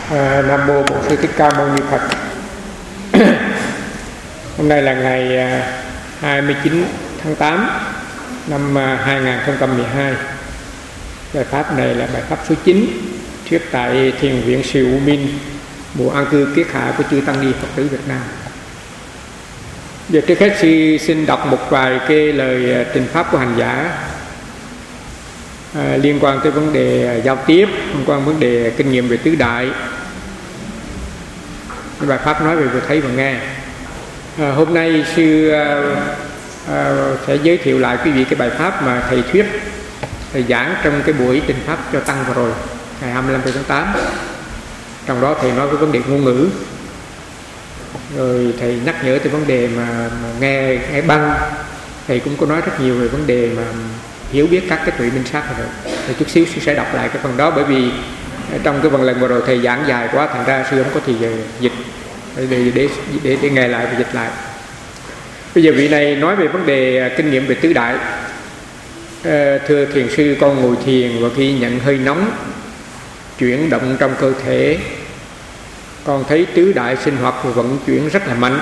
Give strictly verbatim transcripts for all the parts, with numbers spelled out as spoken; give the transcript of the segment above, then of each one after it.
À, Nam mô Bổn Sư Thích Ca Mâu Ni Phật. Hôm nay là ngày hai mươi chín tháng tám năm hai nghìn không trăm mười hai. Bài pháp này là bài pháp số chín, thuyết tại Thiền viện Siêu U Minh, mùa an cư kiết hạ của chư tăng ni Phật tử Việt Nam. Giờ trước hết sư xin đọc một vài cái lời trình pháp của hành giả à, liên quan tới vấn đề giao tiếp, liên quan vấn đề kinh nghiệm về tứ đại. Cái bài pháp nói về vừa thấy và nghe. À, hôm nay sư à, à, sẽ giới thiệu lại quý vị cái bài pháp mà thầy thuyết, thầy giảng trong cái buổi trình pháp cho tăng vừa rồi, ngày hai mươi lăm tháng tám. Trong đó thầy nói về vấn đề ngôn ngữ, rồi thầy nhắc nhở tới vấn đề mà, mà nghe nghe băng. Thầy cũng có nói rất nhiều về vấn đề mà hiểu biết các cái tuệ minh sát rồi. Thì chút xíu sư sẽ đọc lại cái phần đó, bởi vì trong cái phần lần vừa rồi thầy giảng dài quá, thành ra sư không có thì giờ dịch để để, để để để nghe lại và dịch lại. Bây giờ vị này nói về vấn đề kinh nghiệm về tứ đại. À, thưa thiền sư, con ngồi thiền và khi nhận hơi nóng chuyển động trong cơ thể, con thấy tứ đại sinh hoạt và vận chuyển rất là mạnh.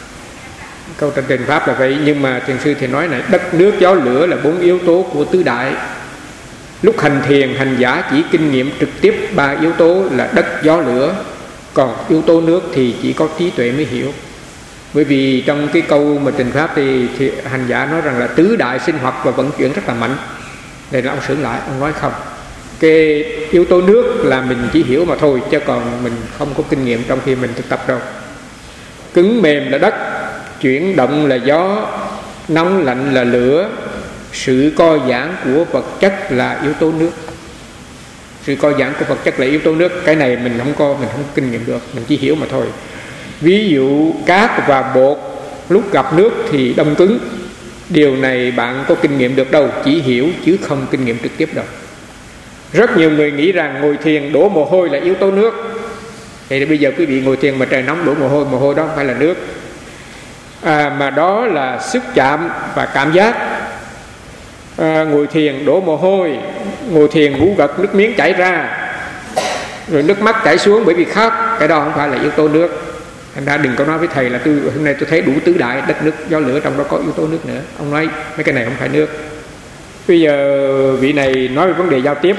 Câu trên trình pháp là vậy, nhưng mà thiền sư thì nói này: đất nước gió lửa là bốn yếu tố của tứ đại. Lúc hành thiền, hành giả chỉ kinh nghiệm trực tiếp ba yếu tố là đất, gió, lửa, còn yếu tố nước thì chỉ có trí tuệ mới hiểu. Bởi vì trong cái câu mà trình pháp thì, thì hành giả nói rằng là tứ đại sinh hoạt và vận chuyển rất là mạnh. Đây là ông sửa lại, ông nói không, cái yếu tố nước là mình chỉ hiểu mà thôi, chứ còn mình không có kinh nghiệm trong khi mình thực tập đâu. Cứng mềm là đất, chuyển động là gió, nóng lạnh là lửa, sự co giãn của vật chất là yếu tố nước. Sự co giãn của vật chất là yếu tố nước. Cái này mình không có, mình không có kinh nghiệm được, mình chỉ hiểu mà thôi. Ví dụ cát và bột lúc gặp nước thì đông cứng. Điều này bạn có kinh nghiệm được đâu, chỉ hiểu chứ không kinh nghiệm trực tiếp đâu. Rất nhiều người nghĩ rằng ngồi thiền đổ mồ hôi là yếu tố nước. Thì bây giờ quý vị ngồi thiền mà trời nóng đổ mồ hôi, mồ hôi đó không phải là nước, à, mà đó là sức chạm và cảm giác. À, ngồi thiền đổ mồ hôi, ngồi thiền ngủ gật nước miếng chảy ra, rồi nước mắt chảy xuống bởi vì khát, cái đó không phải là yếu tố nước. Thành ra đừng có nói với thầy là tôi hôm nay tôi thấy đủ tứ đại, đất nước gió lửa, trong đó có yếu tố nước nữa. Ông nói mấy cái này không phải nước. Bây giờ vị này nói về vấn đề giao tiếp.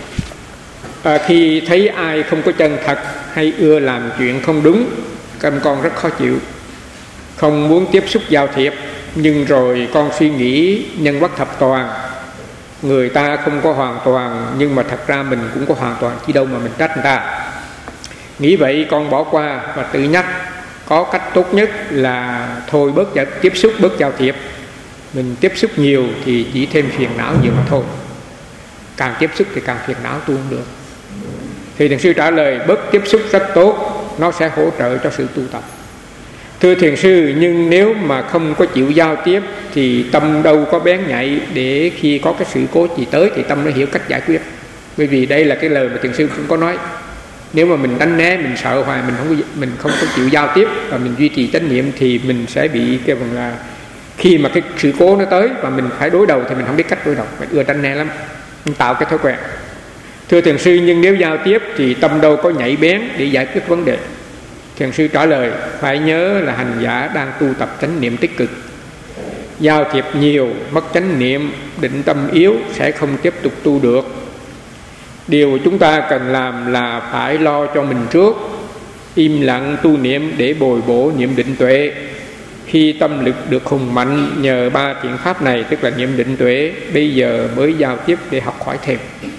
À, khi thấy ai không có chân thật hay ưa làm chuyện không đúng, các con rất khó chịu, không muốn tiếp xúc giao thiệp. Nhưng rồi con suy nghĩ nhân quắc thập toàn, người ta không có hoàn toàn, nhưng mà thật ra mình cũng có hoàn toàn, chứ đâu mà mình trách người ta. Nghĩ vậy con bỏ qua và tự nhắc có cách tốt nhất là thôi bớt tiếp xúc, bớt giao thiệp. Mình tiếp xúc nhiều thì chỉ thêm phiền não nhiều mà thôi. Càng tiếp xúc thì càng phiền não, tu không được. Thì thiền sư trả lời: bớt tiếp xúc rất tốt, nó sẽ hỗ trợ cho sự tu tập. Thưa thiền sư, nhưng nếu mà không có chịu giao tiếp thì tâm đâu có bén nhạy để khi có cái sự cố gì tới thì tâm nó hiểu cách giải quyết. Bởi vì đây là cái lời mà thiền sư cũng có nói. Nếu mà mình tránh né, mình sợ hoài, mình không có, mình không có chịu giao tiếp và mình duy trì chánh niệm thì mình sẽ bị cái phần là khi mà cái sự cố nó tới và mình phải đối đầu thì mình không biết cách đối đầu, mình ưa tránh né lắm, mình tạo cái thói quen. Thưa thiền sư, nhưng nếu giao tiếp thì tâm đâu có nhạy bén để giải quyết vấn đề. Thiền sư trả lời: phải nhớ là hành giả đang tu tập chánh niệm tích cực. Giao thiệp nhiều, mất chánh niệm, định tâm yếu sẽ không tiếp tục tu được. Điều chúng ta cần làm là phải lo cho mình trước, im lặng tu niệm để bồi bổ niệm định tuệ. Khi tâm lực được hùng mạnh nhờ ba thiện pháp này, tức là niệm định tuệ, bây giờ mới giao tiếp để học hỏi thêm.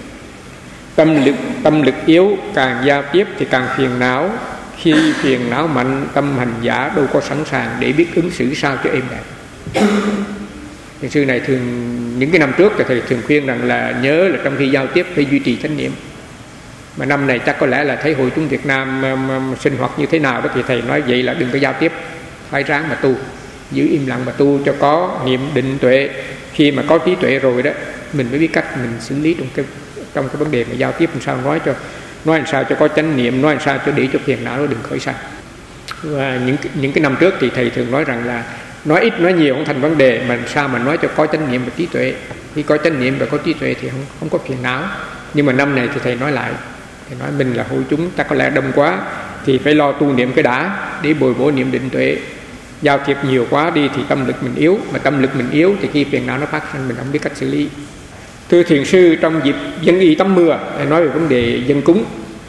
Tâm lực, tâm lực yếu, càng giao tiếp thì càng phiền não. Khi phiền não mạnh, tâm hành giả đâu có sẵn sàng để biết ứng xử sao cho êm đẹp. Thiền sư này thường, những cái năm trước thì thầy thường khuyên rằng là nhớ là trong khi giao tiếp phải duy trì chánh niệm. Mà năm này chắc có lẽ là thấy hội chúng Việt Nam um, um, sinh hoạt như thế nào đó, thì thầy nói vậy là đừng có giao tiếp, phải ráng mà tu, giữ im lặng mà tu cho có niệm định tuệ. Khi mà có trí tuệ rồi đó, mình mới biết cách mình xử lý trong cái trong cái vấn đề mà giao tiếp làm sao, nói cho nói làm sao cho có chánh niệm, nói làm sao cho để cho phiền não nó đừng khởi sanh. Và những những cái năm trước thì thầy thường nói rằng là nói ít nói nhiều không thành vấn đề, mà sao mà nói cho có chánh niệm và trí tuệ. Khi có chánh niệm và có trí tuệ thì không không có phiền não. Nhưng mà năm này thì thầy nói lại, Thì nói mình là hội chúng, ta có lẽ đông quá thì phải lo tu niệm cái đã, để bồi bổ niệm định tuệ. Giao thiệp nhiều quá đi thì tâm lực mình yếu, mà tâm lực mình yếu thì khi phiền não nó phát sinh mình không biết cách xử lý. Thưa thiền sư, trong dịp dân y tắm mưa, nói về vấn đề dân cúng,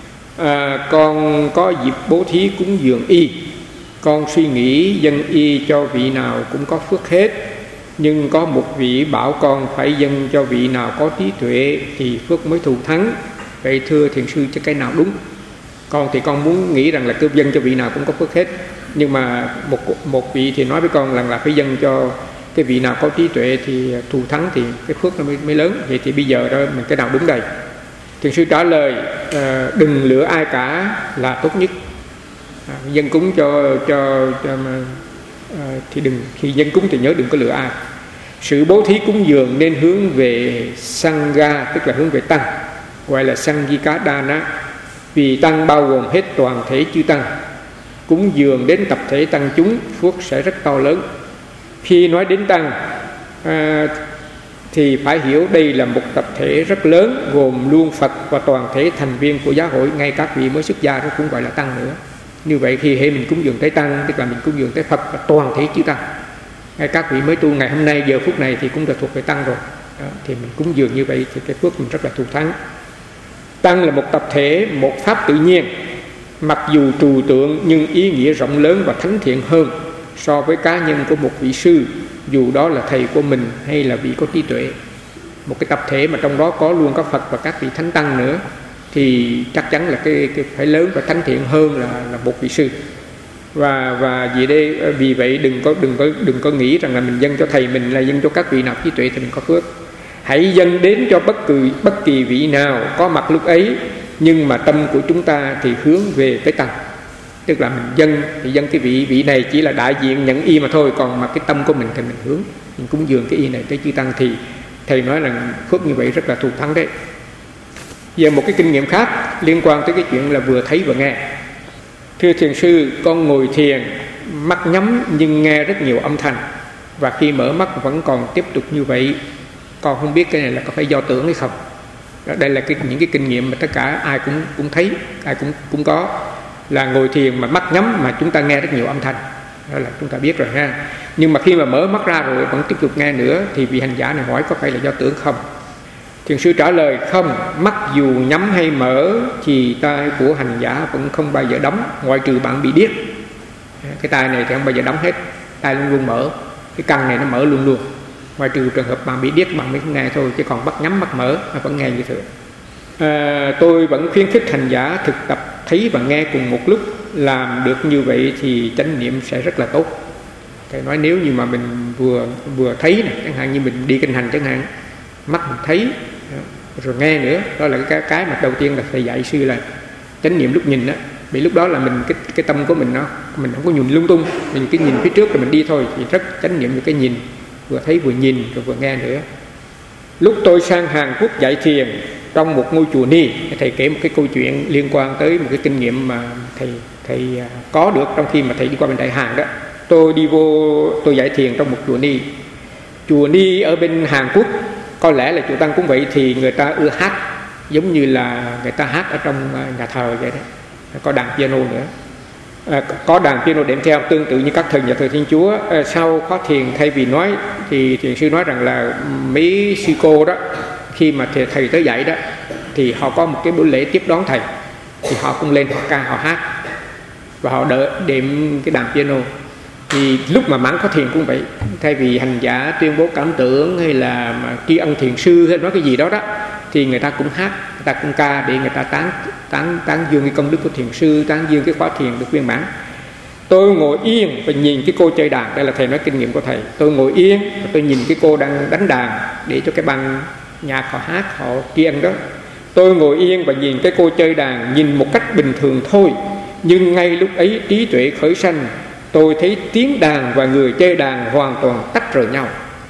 à, con có dịp bố thí cúng dường y. Con suy nghĩ dân y cho vị nào cũng có phước hết, nhưng có một vị bảo con phải dâng cho vị nào có trí tuệ thì phước mới thù thắng. Vậy thưa thiền sư, chứ cái nào đúng? Con thì con muốn nghĩ rằng là cứ dâng cho vị nào cũng có phước hết, nhưng mà một một vị thì nói với con rằng là phải dâng cho cái vị nào có trí tuệ thì thù thắng, thì cái phước nó mới, mới lớn. Vậy thì bây giờ đó mình cái nào đúng đây? Thiền sư trả lời, à, đừng lựa ai cả là tốt nhất. À, dân cúng cho cho, cho à, thì đừng, khi dân cúng thì nhớ đừng có lựa ai. Sự bố thí cúng dường nên hướng về sangha, tức là hướng về tăng, gọi là sangika dana, vì tăng bao gồm hết toàn thể chư tăng. Cúng dường đến tập thể tăng chúng, phước sẽ rất to lớn. Khi nói đến tăng à, thì phải hiểu đây là một tập thể rất lớn, gồm luôn Phật và toàn thể thành viên của giáo hội, ngay các vị mới xuất gia đó cũng gọi là tăng nữa. Như vậy khi hệ mình cúng dường tới tăng, tức là mình cúng dường tới Phật và toàn thể chư tăng. Ngay các vị mới tu ngày hôm nay, giờ phút này thì cũng đã thuộc về tăng rồi đó, thì mình cúng dường như vậy thì cái phước mình rất là thù thắng. Tăng là một tập thể, một pháp tự nhiên, mặc dù trừu tượng nhưng ý nghĩa rộng lớn và thánh thiện hơn so với cá nhân của một vị sư, dù đó là thầy của mình hay là vị có trí tuệ. Một cái tập thể mà trong đó có luôn các Phật và các vị thánh tăng nữa thì chắc chắn là cái, cái phải lớn và thánh thiện hơn là, là một vị sư. Và và vì đây vì vậy đừng có đừng có đừng có nghĩ rằng là mình dâng cho thầy mình, là dâng cho các vị nào trí tuệ thì mình có phước. Hãy dâng đến cho bất kỳ bất kỳ vị nào có mặt lúc ấy, nhưng mà tâm của chúng ta thì hướng về tới tăng. Tức là mình dâng thì dâng cái vị vị này chỉ là đại diện nhận y mà thôi, còn mà cái tâm của mình thì mình hướng, mình cúng dường cái y này tới chư tăng, thì thầy nói là phước như vậy rất là thù thắng đấy. Giờ một cái kinh nghiệm khác liên quan tới cái chuyện là vừa thấy và nghe. Thưa thiền sư, con ngồi thiền, mắt nhắm nhưng nghe rất nhiều âm thanh, và khi mở mắt vẫn còn tiếp tục như vậy. Con không biết cái này là có phải do tưởng hay không. Đây là cái, những cái kinh nghiệm mà tất cả ai cũng cũng thấy, ai cũng cũng có, là ngồi thiền mà mắt nhắm mà chúng ta nghe rất nhiều âm thanh, đó là chúng ta biết rồi ha. Nhưng mà khi mà mở mắt ra rồi vẫn tiếp tục nghe nữa, thì vị hành giả này hỏi có phải là do tưởng không? Thiền sư trả lời không, mắt dù nhắm hay mở thì tai của hành giả vẫn không bao giờ đóng, ngoại trừ bạn bị điếc. Cái tai này thì không bao giờ đóng hết, tai luôn luôn mở, cái căn này nó mở luôn luôn, ngoài trừ trường hợp bạn bị điếc bạn mới không nghe thôi, chứ còn mắt nhắm mắt mở nó vẫn nghe như thường. À, tôi vẫn khuyến khích hành giả thực tập thấy và nghe cùng một lúc. Làm được như vậy thì chánh niệm sẽ rất là tốt. Thầy nói nếu như mà mình vừa vừa thấy này, chẳng hạn như mình đi kinh hành chẳng hạn, mắt mình thấy rồi nghe nữa, đó là cái cái mà đầu tiên là thầy dạy sư là chánh niệm lúc nhìn đó. Vì lúc đó là mình cái cái tâm của mình nó mình không có nhìn lung tung, mình cứ nhìn phía trước rồi mình đi thôi, thì rất chánh niệm về cái nhìn, vừa thấy vừa nhìn rồi vừa nghe nữa. Lúc tôi sang Hàn Quốc dạy thiền trong một ngôi chùa Ni, thầy kể một cái câu chuyện liên quan tới một cái kinh nghiệm mà thầy thầy có được trong khi mà thầy đi qua bên Đại Hàn đó. Tôi đi vô tôi dạy thiền trong một chùa Ni. Chùa Ni ở bên Hàn Quốc, có lẽ là chùa Tăng cũng vậy, thì người ta ưa hát giống như là người ta hát ở trong nhà thờ vậy đó, có đàn piano nữa. À, có đàn piano đệm theo tương tự như các thần nhà thờ Thiên Chúa. À, sau khóa thiền thay vì nói thì thiền sư nói rằng là mấy sư cô đó khi mà thầy, thầy tới dạy đó thì họ có một cái buổi lễ tiếp đón thầy, thì họ cũng lên họ ca họ hát và họ đợi đệm cái đàn piano. Thì lúc mà mãn khóa thiền cũng vậy, thay vì hành giả tuyên bố cảm tưởng hay là tri ân thiền sư hay nói cái gì đó đó, thì người ta cũng hát, người ta cũng ca để người ta tán tán tán dương cái công đức của thiền sư, tán dương cái khóa thiền được viên mãn. Tôi ngồi yên và nhìn cái cô chơi đàn, đây là thầy nói kinh nghiệm của thầy. Tôi ngồi yên và tôi nhìn cái cô đang đánh đàn để cho cái ban nhạc họ hát, họ tri ân đó. Tôi ngồi yên và nhìn cái cô chơi đàn, nhìn một cách bình thường thôi, nhưng ngay lúc ấy trí tuệ khởi sanh. Tôi thấy tiếng đàn và người chơi đàn hoàn toàn tách rời nhau.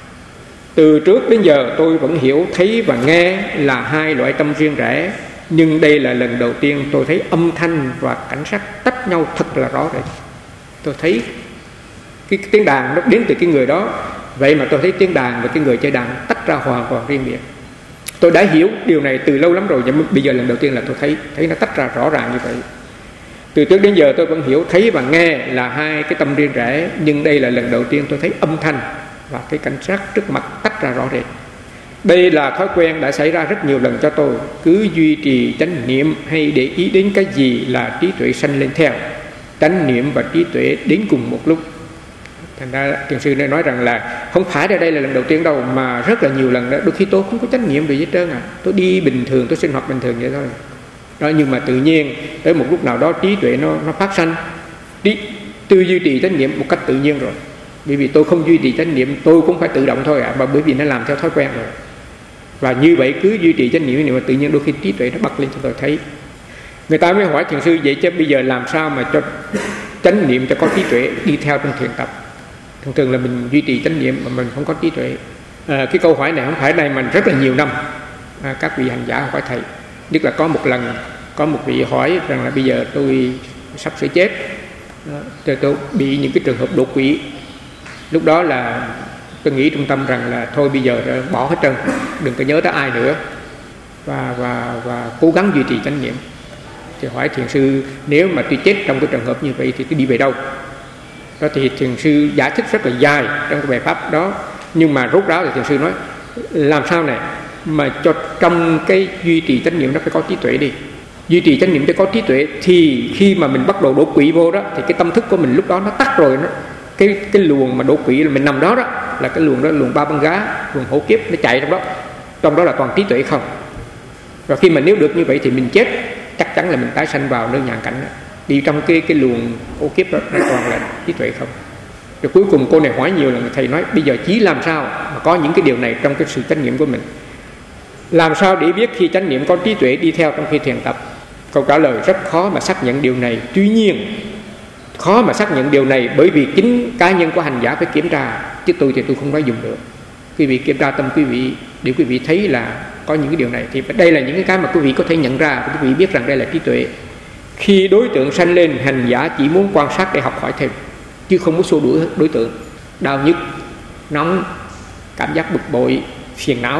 Từ trước đến giờ tôi vẫn hiểu thấy và nghe là hai loại tâm riêng rẽ, nhưng đây là lần đầu tiên tôi thấy âm thanh và cảnh sắc tách nhau thật là rõ rệt. Tôi thấy cái tiếng đàn nó đến từ cái người đó, vậy mà tôi thấy tiếng đàn và cái người chơi đàn tách ra hoàn toàn riêng biệt. Tôi đã hiểu điều này từ lâu lắm rồi, nhưng bây giờ lần đầu tiên là tôi thấy thấy nó tách ra rõ ràng như vậy. Từ trước đến giờ tôi vẫn hiểu thấy và nghe là hai cái tâm riêng rẽ, nhưng đây là lần đầu tiên tôi thấy âm thanh và cái cảnh sát trước mặt tách ra rõ rệt. Đây là thói quen đã xảy ra rất nhiều lần cho tôi. Cứ duy trì chánh niệm hay để ý đến cái gì là trí tuệ sanh lên theo. Chánh niệm và trí tuệ đến cùng một lúc. Thành ra thiền sư này nói rằng là không phải đây là lần đầu tiên đâu, mà rất là nhiều lần đó. Đôi khi tôi không có chánh niệm gì hết trơn à. Tôi đi bình thường, tôi sinh hoạt bình thường vậy thôi đó, nhưng mà tự nhiên tới một lúc nào đó trí tuệ nó, nó phát sanh. Trí, tôi duy trì chánh niệm một cách tự nhiên rồi. Bởi vì tôi không duy trì chánh niệm, tôi cũng phải tự động thôi à, mà bởi vì nó làm theo thói quen rồi. Và như vậy cứ duy trì chánh niệm, mà tự nhiên đôi khi trí tuệ nó bật lên cho tôi thấy. Người ta mới hỏi thiền sư vậy chứ bây giờ làm sao mà cho chánh niệm cho có trí tuệ đi theo trong thiền tập. Thường thường là mình duy trì chánh niệm mà mình không có trí tuệ. À, cái câu hỏi này không phải này mà rất là nhiều năm à, các vị hành giả hỏi thầy. Nhất là có một lần có một vị hỏi rằng là bây giờ tôi sắp sửa chết, tôi, tôi bị những cái trường hợp đột quỵ. Lúc đó là tôi nghĩ trong tâm rằng là thôi bây giờ bỏ hết trơn, đừng có nhớ tới ai nữa, và và và cố gắng duy trì chánh niệm. Thì hỏi thiền sư nếu mà tôi chết trong cái trường hợp như vậy thì tôi đi về đâu? Đó thì thiền sư giải thích rất là dài trong cái bài pháp đó, nhưng mà rốt ráo thì thiền sư nói làm sao này mà cho trong cái duy trì chánh niệm nó phải có trí tuệ đi. Duy trì chánh niệm cho có trí tuệ thì khi mà mình bắt đầu đổ quỵ vô đó thì cái tâm thức của mình lúc đó nó tắt rồi. Nó cái cái luồng mà đổ quỵ là mình nằm đó đó là cái luồng đó luồng ba băng gá, luồng hổ kiếp nó chạy trong đó, trong đó là toàn trí tuệ không. Và khi mà nếu được như vậy thì mình chết chắc chắn là mình tái sanh vào nơi nhàn cảnh đó. Đi trong cái cái luồng hổ kiếp đó nó toàn là trí tuệ không. Rồi cuối cùng cô này hỏi nhiều lần, thầy nói bây giờ chỉ làm sao mà có những cái điều này trong cái sự chánh niệm của mình. Làm sao để biết khi chánh niệm có trí tuệ đi theo trong khi thiền tập? Câu trả lời rất khó mà xác nhận điều này. Tuy nhiên khó mà xác nhận điều này bởi vì chính cá nhân của hành giả phải kiểm tra, chứ tôi thì tôi không nói dùng được. Quý vị kiểm tra tâm quý vị để quý vị thấy là có những cái điều này. Thì đây là những cái cái mà quý vị có thể nhận ra, quý vị biết rằng đây là trí tuệ. Khi đối tượng sanh lên, hành giả chỉ muốn quan sát để học hỏi thêm, chứ không muốn xua đuổi đối tượng. Đau nhức, nóng, cảm giác bực bội, phiền não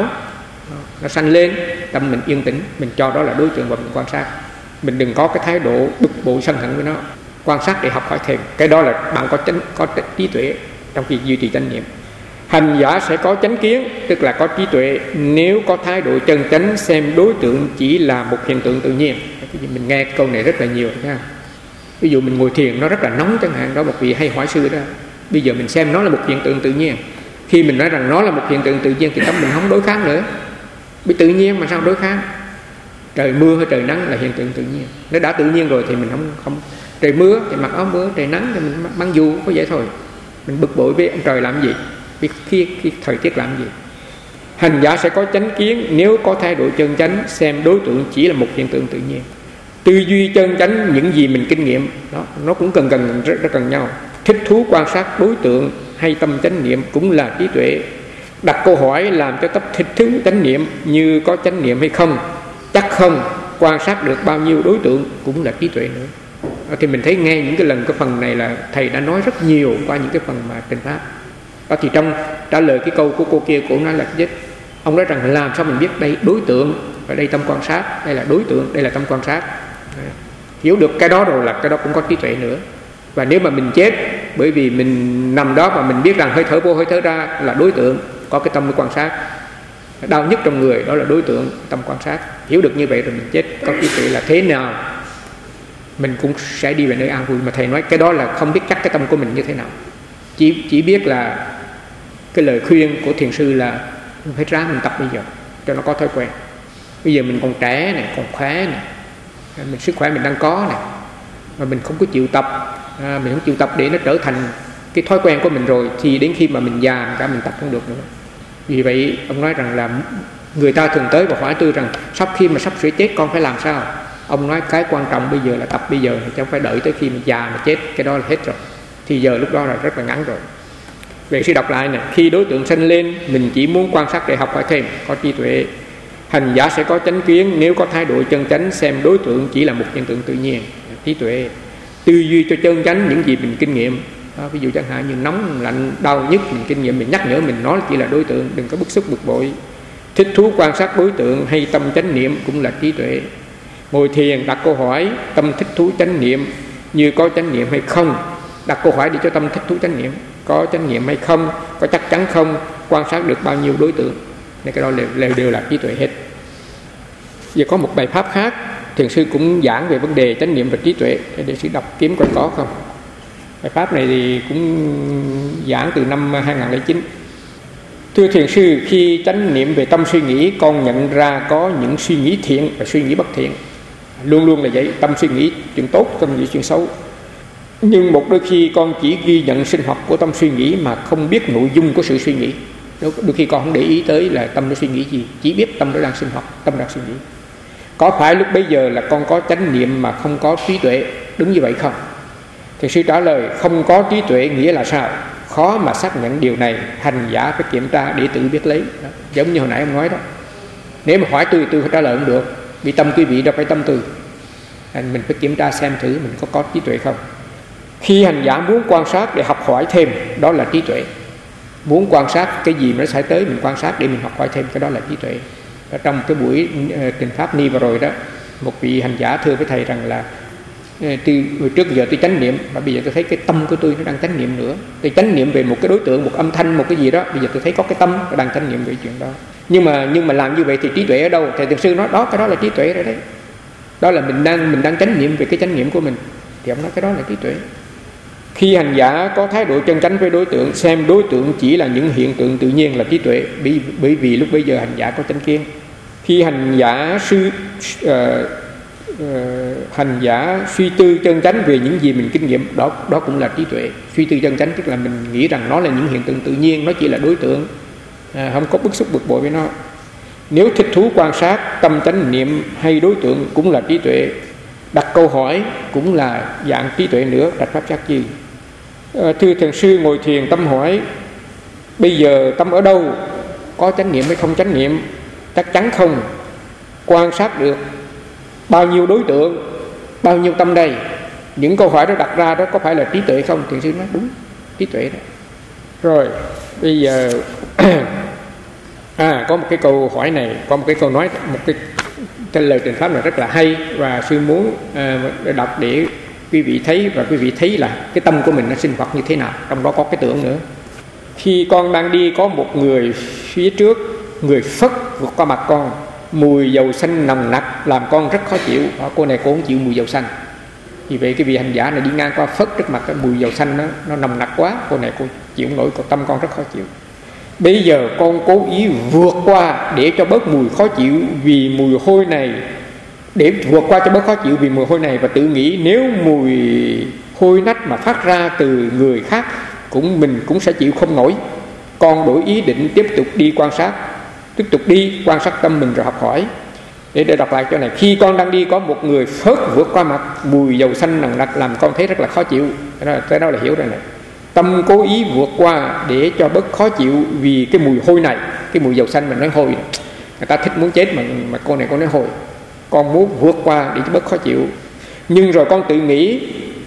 nó sanh lên, tâm mình yên tĩnh, mình cho đó là đối tượng và mình quan sát. Mình đừng có cái thái độ bực bội sân hận với nó. Quan sát để học hỏi thêm, cái đó là bạn có chánh, có trí tuệ trong khi duy trì chánh niệm. Hành giả sẽ có chánh kiến, tức là có trí tuệ nếu có thái độ chân chánh xem đối tượng chỉ là một hiện tượng tự nhiên. Mình nghe câu này rất là nhiều, thấy không? Ví dụ mình ngồi thiền nó rất là nóng chẳng hạn, đó một vị hay hỏi sư đó, bây giờ mình xem nó là một hiện tượng tự nhiên. Khi mình nói rằng nó là một hiện tượng tự nhiên thì tâm mình không đối kháng nữa. Vì tự nhiên mà sao đối kháng? Trời mưa hay trời nắng là hiện tượng tự nhiên. Nếu đã tự nhiên rồi thì mình không không trời mưa thì mặc áo mưa, trời nắng thì mình mang dù, có vậy thôi. Mình bực bội với ông trời làm gì? Vì khi, khi thời tiết làm gì? Hành giả sẽ có chánh kiến nếu có thái độ chân chánh xem đối tượng chỉ là một hiện tượng tự nhiên. Tư duy chân chánh những gì mình kinh nghiệm đó, nó cũng cần gần rất, rất gần nhau. Thích thú quan sát đối tượng hay tâm chánh niệm cũng là trí tuệ. Đặt câu hỏi làm cho tập thích thú chánh niệm như có chánh niệm hay không, chắc không, quan sát được bao nhiêu đối tượng cũng là trí tuệ nữa. Thì mình thấy nghe những cái lần cái phần này là thầy đã nói rất nhiều qua những cái phần mà trình pháp. Đó thì trong trả lời cái câu của cô kia, cô nói là chết. Ông nói rằng làm sao mình biết đây đối tượng và đây tâm quan sát, đây là đối tượng, đây là tâm quan sát. Hiểu được cái đó rồi là cái đó cũng có trí tuệ nữa. Và nếu mà mình chết bởi vì mình nằm đó mà mình biết rằng hơi thở vô hơi thở ra là đối tượng, có cái tâm quan sát. Đau nhất trong người đó là đối tượng, tâm quan sát. Hiểu được như vậy rồi mình chết có trí tuệ là thế nào mình cũng sẽ đi về nơi an vui. Mà thầy nói cái đó là không biết chắc cái tâm của mình như thế nào. Chỉ, chỉ biết là cái lời khuyên của thiền sư là phải ráng mình tập bây giờ cho nó có thói quen. Bây giờ mình còn trẻ này, còn khỏe này, mình sức khỏe mình đang có này, mà mình không có chịu tập, à, mình không chịu tập để nó trở thành cái thói quen của mình rồi thì đến khi mà mình già cả mình tập không được nữa. Vì vậy ông nói rằng là người ta thường tới và hỏi tôi rằng sắp khi mà sắp sửa chết con phải làm sao. Ông nói cái quan trọng bây giờ là tập bây giờ, chứ không phải đợi tới khi mình già mà chết, cái đó là hết rồi. Thì giờ lúc đó là rất là ngắn rồi. Vậy sẽ đọc lại nè. Khi đối tượng sanh lên, mình chỉ muốn quan sát để học hỏi thêm, có trí tuệ. Hành giả sẽ có chánh kiến nếu có thái độ chân chánh xem đối tượng chỉ là một hiện tượng tự nhiên, trí tuệ. Tư duy cho chân chánh những gì mình kinh nghiệm. Đó, ví dụ chẳng hạn như nóng, lạnh, đau nhức mình kinh nghiệm, mình nhắc nhở mình nó chỉ là đối tượng, đừng có bức xúc bực bội. thích thú quan sát đối tượng hay tâm chánh niệm cũng là trí tuệ. Ngồi thiền đặt câu hỏi tâm thích thú chánh niệm như có chánh niệm hay không, đặt câu hỏi để cho tâm thích thú chánh niệm, có chánh niệm hay không, có chắc chắn không, quan sát được bao nhiêu đối tượng. Nên cái đó đều, đều là trí tuệ hết. Giờ có một bài pháp khác, thiền sư cũng giảng về vấn đề chánh niệm và trí tuệ, để sư đọc kiếm coi có không. Bài pháp này thì cũng giảng từ năm hai không không chín. Thưa thiền sư, khi chánh niệm về tâm suy nghĩ, con nhận ra có những suy nghĩ thiện và suy nghĩ bất thiện. Luôn luôn là vậy, tâm suy nghĩ chuyện tốt, tâm nghĩ chuyện xấu. Nhưng một đôi khi con chỉ ghi nhận sinh học của tâm suy nghĩ mà không biết nội dung của sự suy nghĩ. Đôi khi con không để ý tới là tâm nó suy nghĩ gì, chỉ biết tâm nó đang sinh học, tâm đang suy nghĩ. Có phải lúc bấy giờ là con có chánh niệm mà không có trí tuệ, đúng như vậy không? Thiền sư trả lời, không có trí tuệ nghĩa là sao? Khó mà xác nhận điều này, hành giả phải kiểm tra để tự biết lấy. Đó, giống như hồi nãy ông nói đó. Nếu mà hỏi tôi, tôi trả lời không được, vì tâm quý vị đâu phải tâm tôi. Mình phải kiểm tra xem thử mình có có trí tuệ không. Khi hành giả muốn quan sát để học hỏi thêm, đó là trí tuệ. Muốn quan sát cái gì mà nó xảy tới, mình quan sát để mình học hỏi thêm, cái đó là trí tuệ. Ở trong cái buổi uh, trình pháp ni vừa rồi đó, một vị hành giả thưa với thầy rằng là uh, từ trước giờ tôi chánh niệm, mà bây giờ tôi thấy cái tâm của tôi nó đang chánh niệm nữa. Tôi chánh niệm về một cái đối tượng, một âm thanh, một cái gì đó, bây giờ tôi thấy có cái tâm nó đang chánh niệm về chuyện đó. Nhưng mà nhưng mà làm như vậy thì trí tuệ ở đâu? Thầy thiền sư nói đó, cái đó là trí tuệ rồi đấy. Đó là mình đang mình đang chánh niệm về cái chánh niệm của mình. Thì ông nói cái đó là trí tuệ. Khi hành giả có thái độ chân chánh với đối tượng, xem đối tượng chỉ là những hiện tượng tự nhiên là trí tuệ, bởi, bởi vì lúc bây giờ hành giả có chánh kiến. Khi hành giả suy uh, uh, hành giả suy tư chân chánh về những gì mình kinh nghiệm, đó đó cũng là trí tuệ. Suy tư chân chánh tức là mình nghĩ rằng nó là những hiện tượng tự nhiên, nó chỉ là đối tượng, uh, không có bức xúc bực bội với nó. Nếu thích thú quan sát, tâm chánh niệm hay đối tượng cũng là trí tuệ. Đặt câu hỏi cũng là dạng trí tuệ nữa, đặt pháp giác chi. À, thưa thiền sư, ngồi thiền tâm hỏi bây giờ tâm ở đâu, có chánh niệm hay không chánh niệm, chắc chắn không, quan sát được bao nhiêu đối tượng, bao nhiêu tâm đây. Những câu hỏi đó đặt ra đó có phải là trí tuệ không? Thiền sư nói đúng, trí tuệ đó. Rồi bây giờ à có một cái câu hỏi này, có một cái câu nói, một cái cái lời trình pháp này rất là hay, và sư muốn uh, đọc để quý vị thấy, và quý vị thấy là cái tâm của mình nó sinh hoạt như thế nào, trong đó có cái tưởng nữa. Khi con đang đi, có một người phía trước, người phất vượt qua mặt con, mùi dầu xanh nồng nặc làm con rất khó chịu. Đó, cô này cô không chịu mùi dầu xanh, vì vậy cái vị hành giả này đi ngang qua phất trước mặt, cái mùi dầu xanh nó, nó nồng nặc quá, cô này cô chịu không nổi, cô tâm con rất khó chịu. Bây giờ con cố ý vượt qua để cho bớt mùi khó chịu vì mùi hôi này, để vượt qua cho bớt khó chịu vì mùi hôi này, và tự nghĩ nếu mùi hôi nách mà phát ra từ người khác cũng mình cũng sẽ chịu không nổi. Con đổi ý định tiếp tục đi quan sát, tiếp tục đi quan sát tâm mình rồi học hỏi. Để để đọc lại chỗ này, khi con đang đi có một người phớt vượt qua mặt, mùi dầu xanh nồng nặc làm con thấy rất là khó chịu. Cái đó là hiểu rồi này. Tâm cố ý vượt qua để cho bớt khó chịu vì cái mùi hôi này, cái mùi dầu xanh mình nói hôi, người ta thích muốn chết mà mà cô này cô nói hôi. Con muốn vượt qua để cho bớt khó chịu. Nhưng rồi con tự nghĩ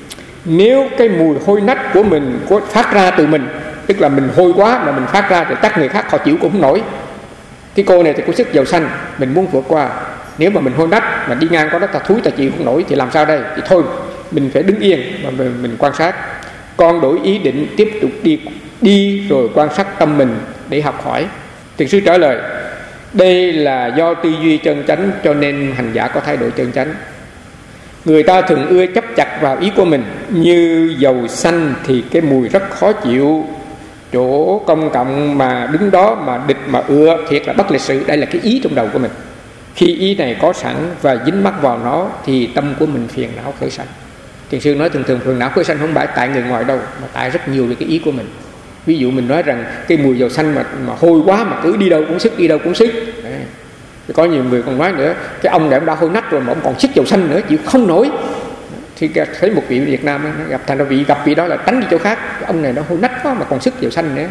nếu cái mùi hôi nách của mình có phát ra từ mình, tức là mình hôi quá mà mình phát ra thì chắc người khác khó chịu cũng không nổi. Cái cô này thì có sức dầu xanh, mình muốn vượt qua. Nếu mà mình hôi nách mà đi ngang có đó ta thúi ta chịu không nổi thì làm sao đây? Thì thôi mình phải đứng yên mà mình, mình quan sát. Con đổi ý định tiếp tục đi đi rồi quan sát tâm mình để học hỏi. Thiền sư trả lời, đây là do tư duy chân chánh cho nên hành giả có thái độ chân chánh. Người ta thường ưa chấp chặt vào ý của mình, như dầu xanh thì cái mùi rất khó chịu, chỗ công cộng mà đứng đó mà địch mà ưa thiệt là bất lịch sự. Đây là cái ý trong đầu của mình. Khi ý này có sẵn và dính mắc vào nó thì tâm của mình phiền não khởi sanh. Thiền sư nói thường thường phiền não khởi sanh không phải tại người ngoài đâu, mà tại rất nhiều về cái ý của mình. Ví dụ mình nói rằng cái mùi dầu xanh mà, mà hôi quá mà cứ đi đâu cũng sức, đi đâu cũng sức. Đấy. Có nhiều người còn nói nữa, cái ông này ông đã hôi nách rồi mà ông còn sức dầu xanh nữa, chịu không nổi. Thì thấy một vị Việt Nam gặp thành ra vị gặp vị đó là tránh đi chỗ khác, cái ông này nó hôi nách quá mà còn sức dầu xanh nữa.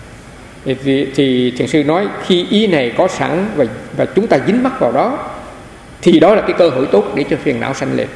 Thì, thì thiền sư nói khi ý này có sẵn và, và chúng ta dính mắc vào đó thì đó là cái cơ hội tốt để cho phiền não sanh lên.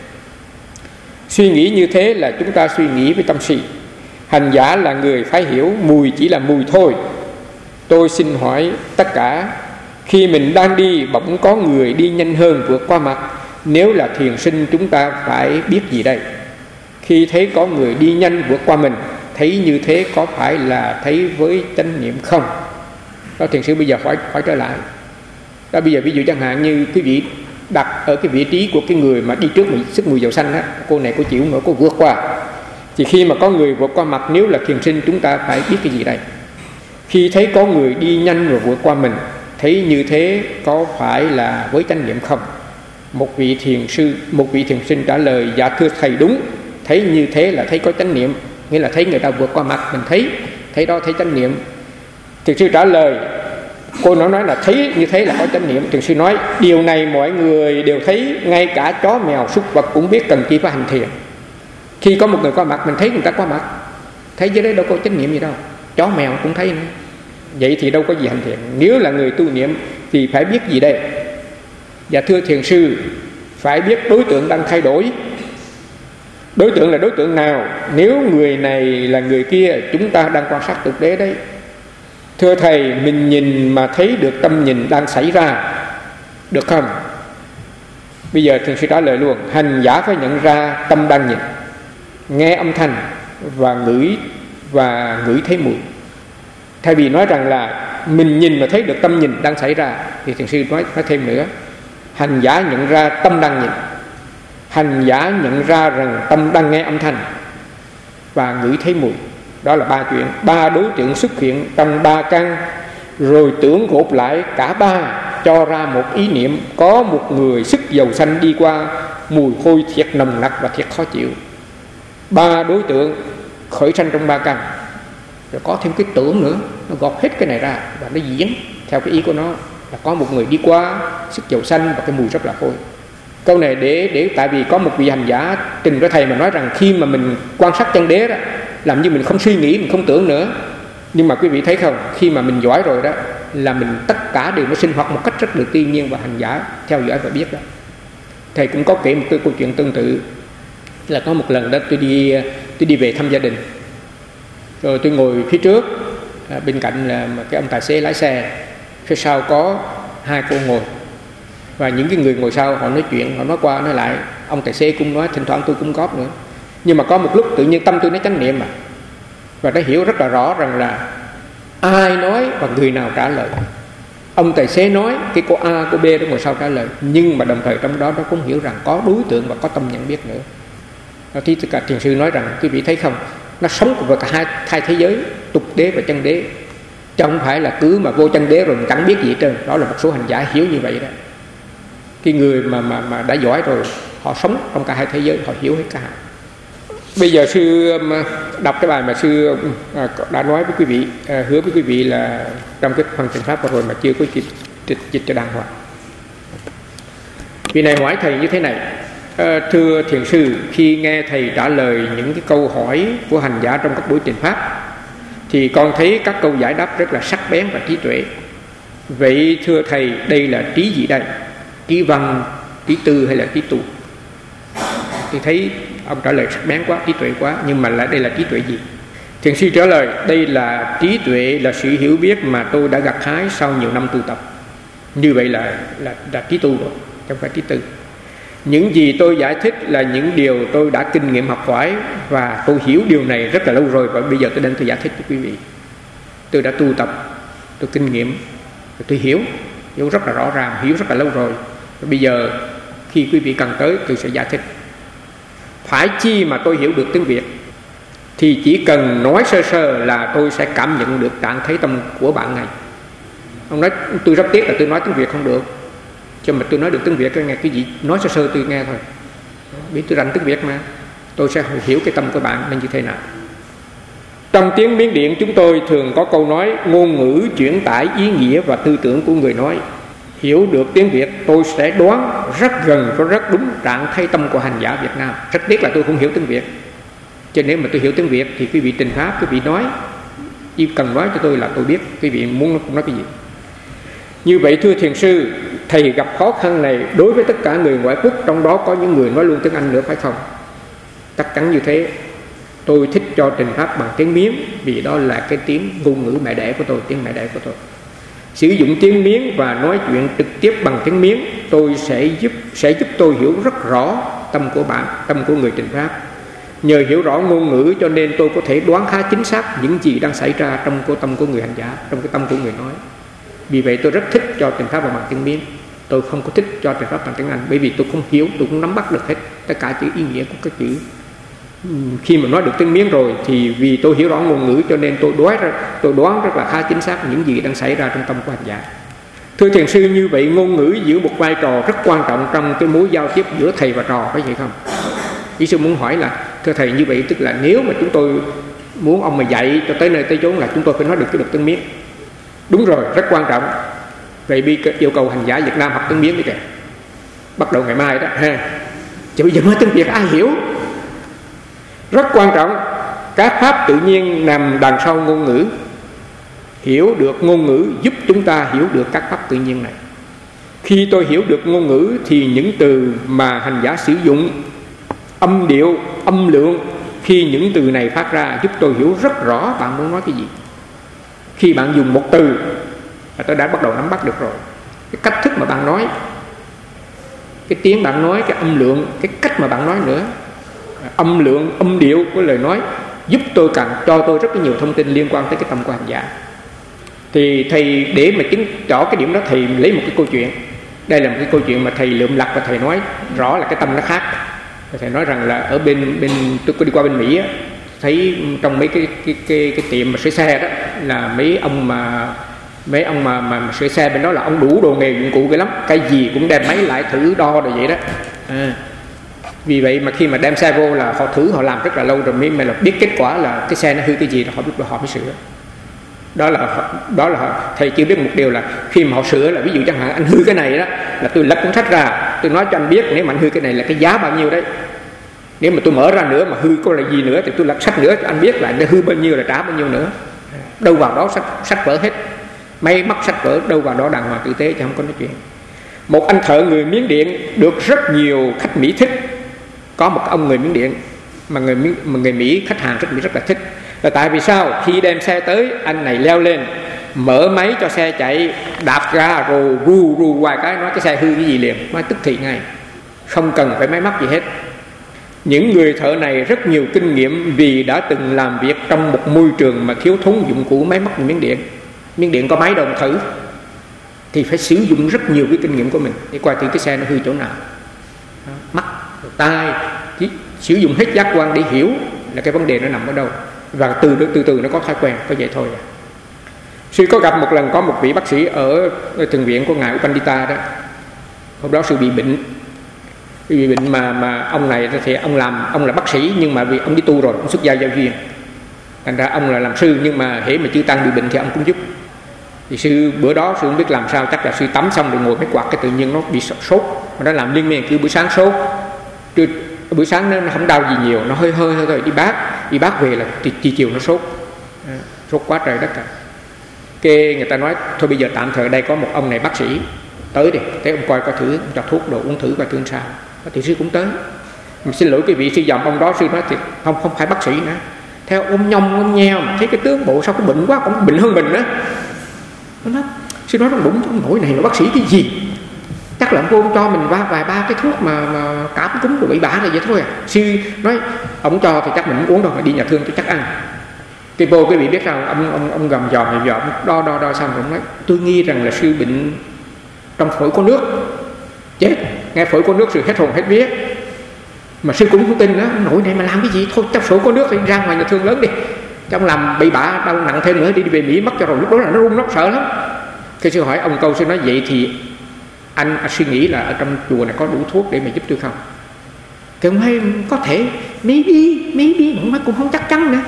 Suy nghĩ như thế là chúng ta suy nghĩ với tâm si. Hành giả là người phải hiểu mùi chỉ là mùi thôi. Tôi xin hỏi tất cả Khi mình đang đi bỗng có người đi nhanh hơn vượt qua mặt, nếu là thiền sinh chúng ta phải biết gì đây? Khi thấy có người đi nhanh vượt qua mình, thấy như thế có phải là thấy với chánh niệm không? Đó, thiền sư bây giờ phải phải trở lại. Đó, bây giờ ví dụ chẳng hạn như quý vị đặt ở cái vị trí của cái người mà đi trước mình sức mùi dầu xanh á, cô này cô chịu nữa, cô vượt qua. Thì khi mà có người vượt qua mặt, nếu là thiền sinh chúng ta phải biết cái gì đây? Khi thấy có người đi nhanh rồi vượt qua mình, thấy như thế có phải là với chánh niệm không? Một vị thiền sư, một vị thiền sinh trả lời: dạ thưa thầy, đúng. Thấy như thế là thấy có chánh niệm, nghĩa là thấy người ta vượt qua mặt mình thấy, thấy đó thấy chánh niệm. Thiền sư trả lời, cô nó nói là thấy như thế là có chánh niệm. Thiền sư nói: điều này mọi người đều thấy, ngay cả chó mèo súc vật cũng biết, cần chi phải hành thiền. Khi có một người qua mặt mình thấy người ta qua mặt, thấy dưới đấy đâu có chánh niệm gì đâu, chó mèo cũng thấy nữa. Vậy thì đâu có gì hành thiện. Nếu là người tu niệm thì phải biết gì đây? Dạ thưa thiền sư, phải biết đối tượng đang thay đổi. Đối tượng là đối tượng nào? Nếu người này là người kia, chúng ta đang quan sát thực tế đấy. Thưa thầy, mình nhìn mà thấy được tâm nhìn đang xảy ra, được không? Bây giờ thiền sư trả lời luôn: hành giả phải nhận ra tâm đang nhìn, nghe âm thanh và ngửi và ngửi thấy mùi. Thay vì nói rằng là mình nhìn mà thấy được tâm nhìn đang xảy ra, thì thiền sư nói, nói thêm nữa: hành giả nhận ra tâm đang nhìn, hành giả nhận ra rằng tâm đang nghe âm thanh và ngửi thấy mùi. Đó là ba chuyện, ba đối tượng xuất hiện trong ba căn, rồi tưởng gộp lại cả ba cho ra một ý niệm: có một người sức dầu xanh đi qua, mùi hôi thiệt nồng nặc và thiệt khó chịu. Ba đối tượng khởi sanh trong ba căn, rồi có thêm cái tưởng nữa, nó gọt hết cái này ra và nó diễn theo cái ý của nó là có một người đi qua, sức dầu xanh và cái mùi rất là hôi. Câu này để để tại vì có một vị hành giả trình với thầy mà nói rằng khi mà mình quan sát chân đế đó, làm như mình không suy nghĩ, mình không tưởng nữa. Nhưng mà quý vị thấy không, khi mà mình giỏi rồi đó là mình tất cả đều nó sinh hoạt một cách rất là tự nhiên, và hành giả theo dõi và biết đó. Thầy cũng có kể một cái câu chuyện tương tự, là có một lần đó tôi đi tôi đi về thăm gia đình, rồi tôi ngồi phía trước, à, bên cạnh là cái ông tài xế lái xe, phía sau có hai cô ngồi, và những cái người ngồi sau họ nói chuyện, họ nói qua nói lại, ông tài xế cũng nói, thỉnh thoảng tôi cũng góp nữa. Nhưng mà có một lúc tự nhiên tâm tôi nó chánh niệm mà, và đã hiểu rất là rõ rằng là ai nói và người nào trả lời. Ông tài xế nói, cái cô A, cô B đó ngồi sau trả lời, nhưng mà đồng thời trong đó nó cũng hiểu rằng có đối tượng và có tâm nhận biết nữa. Thì tất cả thiền sư nói rằng quý vị thấy không, nó sống cùng cả hai, hai thế giới, tục đế và chân đế, chứ không phải là cứ mà vô chân đế rồi mình chẳng biết gì hết trơn. Đó là một số hành giả hiểu như vậy đó. Cái người mà mà mà đã giỏi rồi, họ sống trong cả hai thế giới, họ hiểu hết cả hai. Bây giờ sư đọc cái bài mà sư đã nói với quý vị, hứa với quý vị là trong cái phần trình pháp vừa rồi mà chưa có dịch, dịch, dịch cho đàng hoàng. Vị này hỏi thầy như thế này: à, thưa thiền sư, khi nghe thầy trả lời những cái câu hỏi của hành giả trong các buổi trình pháp, thì con thấy các câu giải đáp rất là sắc bén và trí tuệ. Vậy thưa thầy, đây là trí gì đây? Trí văn, trí tư hay là trí tu? Thì thấy ông trả lời sắc bén quá, trí tuệ quá, nhưng mà lại đây là trí tuệ gì? Thiền sư trả lời: đây là trí tuệ, là sự hiểu biết mà tôi đã gặt hái sau nhiều năm tu tập. Như vậy là là, là trí tu rồi, không phải trí tư. Những gì tôi giải thích là những điều tôi đã kinh nghiệm học hỏi, và tôi hiểu điều này rất là lâu rồi, và bây giờ tôi đến tôi giải thích cho quý vị. Tôi đã tu tập, tôi kinh nghiệm, tôi hiểu, hiểu rất là rõ ràng, hiểu rất là lâu rồi. Và bây giờ khi quý vị cần tới, tôi sẽ giải thích. Phải chi mà tôi hiểu được tiếng Việt, thì chỉ cần nói sơ sơ là tôi sẽ cảm nhận được trạng thái tâm của bạn này. Ông nói tôi rất tiếc là tôi nói tiếng Việt không được, cho mà tôi nói được tiếng Việt, cái nghe cái gì nói sơ sơ tôi nghe thôi, vì tôi rành tiếng Việt mà, tôi sẽ hiểu cái tâm của bạn nên như thế nào. Trong tiếng Miến Điện chúng tôi thường có câu nói: ngôn ngữ chuyển tải ý nghĩa và tư tưởng của người nói. Hiểu được tiếng Việt, tôi sẽ đoán rất gần và rất đúng trạng thái tâm của hành giả Việt Nam. Rất tiếc là tôi không hiểu tiếng Việt, cho nên nếu mà tôi hiểu tiếng Việt thì quý vị trình pháp, quý vị nói, chỉ cần nói cho tôi là tôi biết quý vị muốn nói cái gì. Như vậy thưa thiền sư, thầy gặp khó khăn này đối với tất cả người ngoại quốc, trong đó có những người nói luôn tiếng Anh nữa phải không? Chắc chắn như thế. Tôi thích cho trình pháp bằng tiếng Miến, vì đó là cái tiếng ngôn ngữ mẹ đẻ của tôi, tiếng mẹ đẻ của tôi. sử dụng tiếng Miến và nói chuyện trực tiếp bằng tiếng Miến, tôi sẽ giúp sẽ giúp tôi hiểu rất rõ tâm của bạn, tâm của người trình pháp. Nhờ hiểu rõ ngôn ngữ cho nên tôi có thể đoán khá chính xác những gì đang xảy ra trong cái tâm của người hành giả, trong cái tâm của người nói. Vì vậy tôi rất thích cho trình pháp bằng tiếng Miến. Tôi không có thích cho trình pháp bằng tiếng Anh, bởi vì tôi không hiểu, tôi không nắm bắt được hết tất cả chữ ý nghĩa của các chữ. Khi mà nói được tiếng Miến rồi thì vì tôi hiểu rõ ngôn ngữ cho nên tôi đoán ra, tôi đoán rất là khá chính xác những gì đang xảy ra trong tâm của hành giả. Thưa thiền sư, như vậy ngôn ngữ giữ một vai trò rất quan trọng trong cái mối giao tiếp giữa thầy và trò, có vậy không? Ý sư muốn hỏi là, thưa thầy, như vậy tức là nếu mà chúng tôi muốn ông mà dạy cho tới nơi tới chốn là chúng tôi phải nói được cái được tiếng Miến. Đúng rồi, rất quan trọng. Vậy bi yêu cầu hành giả Việt Nam học tiếng Miến đi kìa, bắt đầu ngày mai đó ha. Chứ bây giờ nói tiếng Việt ai hiểu? Rất quan trọng. Các pháp tự nhiên nằm đằng sau ngôn ngữ. Hiểu được ngôn ngữ giúp chúng ta hiểu được các pháp tự nhiên này. Khi tôi hiểu được ngôn ngữ thì những từ mà hành giả sử dụng, âm điệu, âm lượng, khi những từ này phát ra giúp tôi hiểu rất rõ bạn muốn nói cái gì. Khi bạn dùng một từ là tôi đã bắt đầu nắm bắt được rồi. Cái cách thức mà bạn nói, cái tiếng bạn nói, cái âm lượng, cái cách mà bạn nói nữa, âm lượng, âm điệu của lời nói giúp tôi càng cho tôi rất nhiều thông tin liên quan tới cái tâm của hành giả. Thì thầy để mà chứng tỏ cái điểm đó, thầy lấy một cái câu chuyện. Đây là một cái câu chuyện mà thầy lượm lặt và thầy nói rõ là cái tâm nó khác. Thầy nói rằng là ở bên bên tôi có đi qua bên Mỹ á, thấy trong mấy cái cái cái, cái tiệm mà sửa xe đó là mấy ông mà mấy ông mà mà, mà sửa xe bên đó là ông đủ đồ nghề dụng cụ cái lắm, cái gì cũng đem máy lại thử đo rồi vậy đó. À, vì vậy mà khi mà đem xe vô là họ thử, họ làm rất là lâu rồi mới mà là biết kết quả là cái xe nó hư cái gì là họ biết họ mới sửa. Đó là đó là thầy chưa biết một điều là khi mà họ sửa là ví dụ chẳng hạn anh hư cái này đó là tôi lật cuốn sách ra, tôi nói cho anh biết nếu mà anh hư cái này là cái giá bao nhiêu đấy. Nếu mà tôi mở ra nữa mà hư có là gì nữa thì tôi lật sách nữa cho anh biết là nó hư bao nhiêu là trả bao nhiêu nữa. Đâu vào đó sách sách vở hết, may mắc sách vở đâu vào đó đàng hoàng tử tế chứ không có nói chuyện. Một anh thợ người Miến Điện được rất nhiều khách Mỹ thích. Có một ông người Miến Điện mà người Miến, mà người Mỹ khách hàng rất Mỹ rất là thích. Là tại vì sao? Khi đem xe tới, anh này leo lên, mở máy cho xe chạy, đạp ra rồi ru ru vài cái, nói cái xe hư cái gì liền, nói tức thì ngay, không cần phải máy móc gì hết. Những người thợ này rất nhiều kinh nghiệm vì đã từng làm việc trong một môi trường mà thiếu thốn dụng cụ máy móc như Miến Điện. Miến Điện có máy đâu mà thử, thì phải sử dụng rất nhiều cái kinh nghiệm của mình để coi thử cái xe nó hư chỗ nào. Mắt, tai, sử dụng hết giác quan để hiểu là cái vấn đề nó nằm ở đâu. Và từ từ từ nó có thói quen, có vậy thôi. Sư có gặp một lần có một vị bác sĩ ở thiền viện của ngài Upandita đó. Hôm đó sư bị bệnh, bị bệnh mà mà ông này thì ông làm ông là bác sĩ nhưng mà vì ông đi tu rồi, ông xuất gia giáo viên, thành ra ông là làm sư nhưng mà hễ mà chư tăng bị bệnh thì ông cũng giúp. Thì sư bữa đó sư không biết làm sao, chắc là sư tắm xong rồi ngồi máy quạt cái tự nhiên nó bị sốt, mà nó làm liên miên cứ buổi sáng sốt, buổi sáng nó, nó không đau gì nhiều, nó hơi hơi hơi thôi, đi bác đi bác về là chiều chiều nó sốt, à, sốt quá trời đất cả. Cái người ta nói thôi bây giờ tạm thời đây có một ông này bác sĩ tới đi, thế ông coi coi thử, ông cho thuốc đồ uống thử coi thương sao. Thì sư cũng tới. Mình xin lỗi cái vị sư dòm ông đó, sư nói thì không không phải bác sĩ nữa, theo ôm nhông ôm nheo mà thấy cái tướng bộ sao có bệnh quá, cũng bệnh hơn mình nữa. Nó nói, sư nói trong bụng trong nỗi này là bác sĩ cái gì, chắc là ông cô ông cho mình vài, vài ba cái thuốc mà, mà cảm cúm rồi bị bả này vậy thôi à. Sư nói ông cho thì chắc mình không uống đâu, mà đi nhà thương tôi chắc ăn. Cái vô cái vị biết sao, ông ông ông gầm dòm thì dòm đo đo đo xong rồi ông nói tôi nghi rằng là sư bệnh trong phổi có nước. Chết, nghe phổi có nước sư hết hồn hết vía. Mà sư cũng không tin nữa, nỗi này mà làm cái gì, thôi trong phổi có nước thì ra ngoài nhà thương lớn đi, trong làm bị bả đau nặng thêm nữa, đi, đi về Mỹ mất cho rồi. Lúc đó là nó run, nó sợ lắm. Cái sư hỏi ông câu, sư nói vậy thì anh, anh suy nghĩ là ở trong chùa này có đủ thuốc để mà giúp tôi không? Thì ông hay có thể maybe maybe mà cũng không chắc chắn nữa.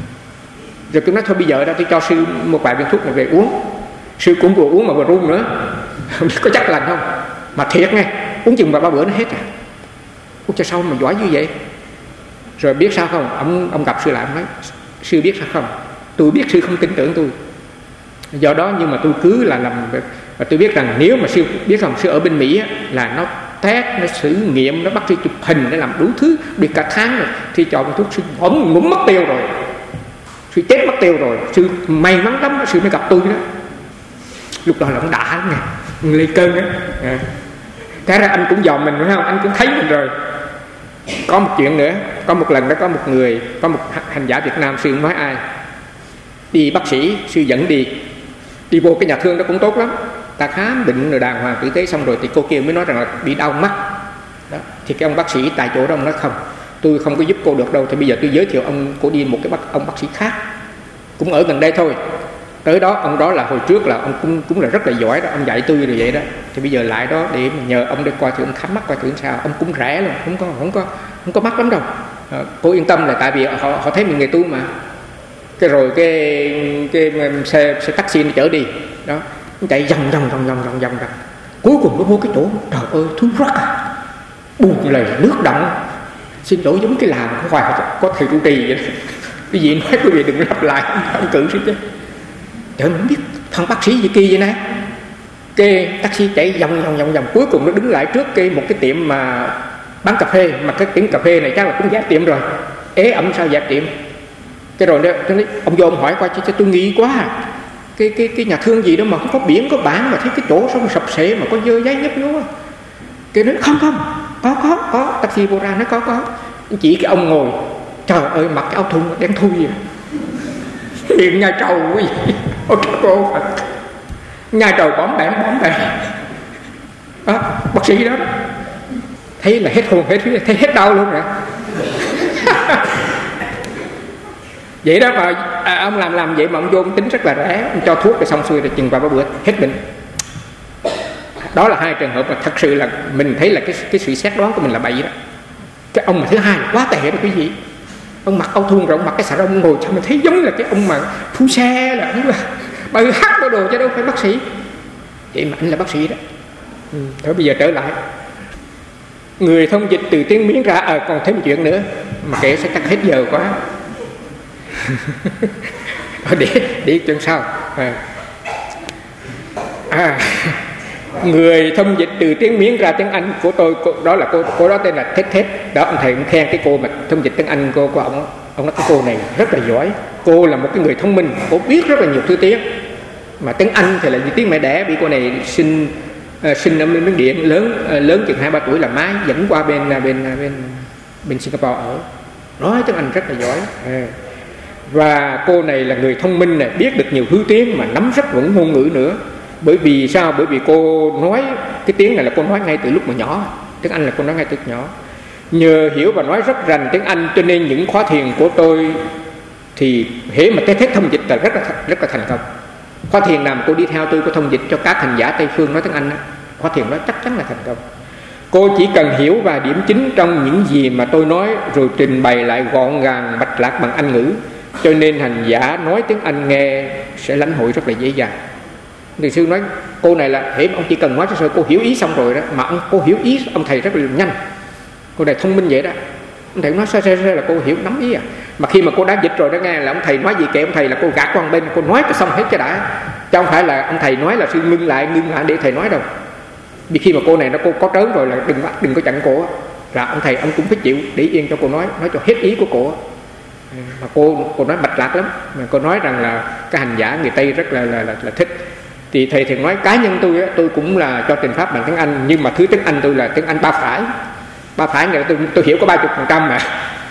Rồi tôi nói thôi bây giờ đó tôi cho sư một vài viên thuốc này về uống. Sư cũng vừa uống mà vừa run nữa, không biết có chắc lành không. Mà thiệt nghe, uống chừng ba ba bữa nó hết à. Uống cho sao mà giỏi như vậy. Rồi biết sao không, ông ông gặp sư lại, ông nói sư biết sao không, tôi biết sư không tin tưởng tôi, do đó nhưng mà tôi cứ là làm. Và tôi biết rằng nếu mà sư biết không, sư ở bên Mỹ á, là nó test, nó thử nghiệm, nó bắt sư chụp hình, nó làm đủ thứ được cả tháng rồi, thì chọn thuốc sư ổng ngủm mất tiêu rồi, sư chết mất tiêu rồi. Sư may mắn lắm sư mới gặp tôi đó. Lúc đó là ông đã lắm nè, lên cơn á. À. Thế ra anh cũng dòm mình phải không? Anh cũng thấy mình rồi. Có một chuyện nữa, có một lần đó có một người, có một hành giả Việt Nam, sư nói ai đi bác sĩ, sư dẫn đi đi vô cái nhà thương đó cũng tốt lắm, ta khám bệnh rồi đàng hoàng tử tế xong rồi thì cô kia mới nói rằng là bị đau mắt đó. Thì cái ông bác sĩ tại chỗ đó ông nói không, tôi không có giúp cô được đâu, thì bây giờ tôi giới thiệu ông cô đi một cái bác, ông bác sĩ khác cũng ở gần đây thôi. Tới đó, ông đó là hồi trước là ông cũng cũng là rất là giỏi đó, ông dạy tôi rồi vậy đó. Thì bây giờ lại đó để mà nhờ ông đi coi thử, ông khám mắt coi thử sao. Ông cũng rẻ luôn, không có không có không có mắc lắm đâu. À, cô yên tâm là tại vì họ họ thấy mình người tu mà. Cái rồi cái cái xe xe taxi nó chở đi đó, nó chạy vòng vòng vòng vòng vòng vòng. Cuối cùng nó vô cái chỗ, trời ơi thú rắc à, buồn lầy nước động, xin lỗi giống cái làng có hoài có thầy trụ trì vậy đó. Cái gì nói quý vị đừng lặp lại, ông cử sĩ chứ. Trời mình biết thằng bác sĩ gì kỳ vậy nè. Cái taxi chạy vòng vòng vòng vòng, cuối cùng nó đứng lại trước cái một cái tiệm mà bán cà phê, mà cái tiệm cà phê này chắc là cũng giá tiệm rồi. Ế ẩm sao giá tiệm. Cái rồi đó, ông vô ông hỏi qua chứ tôi nghĩ quá à. Cái cái cái nhà thương gì đó mà không có biển có bảng mà thấy cái chỗ xong sập sệ mà có dơ giấy nhấp nhố. Cái nói không không, có có có, taxi vô ra nó có có. Chỉ cái ông ngồi, trời ơi mặc cái áo thun đen thui vậy. Hiện nhà trầu quý vị. Ôi cô Phật, nhà trầu bóm bẻn bóm bẻn đó, bác sĩ đó thấy là hết hồn hết thấy, thấy hết đau luôn rồi. Vậy đó mà à, ông làm làm vậy mà ông vô ông tính rất là rẻ, ông cho thuốc rồi xong xuôi rồi chừng vào ba bữa hết bệnh. Đó là hai trường hợp mà thật sự là mình thấy là cái cái sự xét đoán của mình là bậy đó. Cái ông mà thứ hai là quá tệ đó quý vị. Ông mặc áo thun rồi ông mặc cái xà rông ngồi cho mình thấy giống là cái ông mà phu xe là ông là bày hát đồ đồ chứ đâu phải bác sĩ. Vậy mà anh là bác sĩ đó. Ừ, thôi bây giờ trở lại. Người thông dịch từ tiếng Miến ra, à, còn thêm chuyện nữa mà kể sẽ chắc hết giờ quá. để để chuyện sau. À. À, người thông dịch từ tiếng Miến ra tiếng Anh của tôi, cô, đó là cô cô đó tên là Thết Thết đó. Ông thầy cũng khen cái cô mà thông dịch tiếng Anh cô của ông. Ông nói cái cô này rất là giỏi, cô là một cái người thông minh, cô biết rất là nhiều thứ tiếng, mà tiếng Anh thì là như tiếng mẹ đẻ. Bị cô này sinh uh, sinh ở Miến Điện, lớn uh, lớn chừng hai ba tuổi là má dẫn qua bên bên bên bên Singapore ở, nói tiếng Anh rất là giỏi. À. Và cô này là người thông minh này, biết được nhiều thứ tiếng mà nắm rất vững ngôn ngữ nữa. Bởi vì sao? Bởi vì cô nói cái tiếng này là cô nói ngay từ lúc mà nhỏ, tiếng Anh là cô nói ngay từ nhỏ. Nhờ hiểu và nói rất rành tiếng Anh cho nên những khóa thiền của tôi thì hễ mà Thết Thết thông dịch là rất là rất là thành công. Khóa thiền nào mà cô đi theo tôi có thông dịch cho các hành giả Tây phương nói tiếng Anh đó, khóa thiền đó chắc chắn là thành công. Cô chỉ cần hiểu và điểm chính trong những gì mà tôi nói rồi trình bày lại gọn gàng mạch lạc bằng Anh ngữ, cho nên hành giả nói tiếng Anh nghe sẽ lãnh hội rất là dễ dàng. Thì sư nói cô này là hễ ông chỉ cần nói cho sơ cô hiểu ý xong rồi đó, mà ông cô hiểu ý ông thầy rất là nhanh. Cô này thông minh vậy đó, ông thầy nói sơ sơ là cô hiểu nắm ý à. Mà khi mà cô đã dịch rồi đó nghe là ông thầy nói gì kệ ông thầy là cô gạt qua một bên, cô nói cho xong hết cho đã, chứ không phải là ông thầy nói là sư ngưng lại ngưng lại để thầy nói đâu. Vì khi mà cô này nó cô có trớn rồi là đừng đừng có chặn cô, là ông thầy ông cũng phải chịu để yên cho cô nói nói cho hết ý của cô. Mà cô cô nói mạch lạc lắm, mà cô nói rằng là cái hành giả người Tây rất là là là, là thích. Thì thầy thường nói cá nhân tôi tôi cũng là cho trình pháp bằng tiếng Anh, nhưng mà thứ tiếng Anh tôi là tiếng Anh ba phải. Ba phải này tôi tôi hiểu có ba chục phần trăm mà.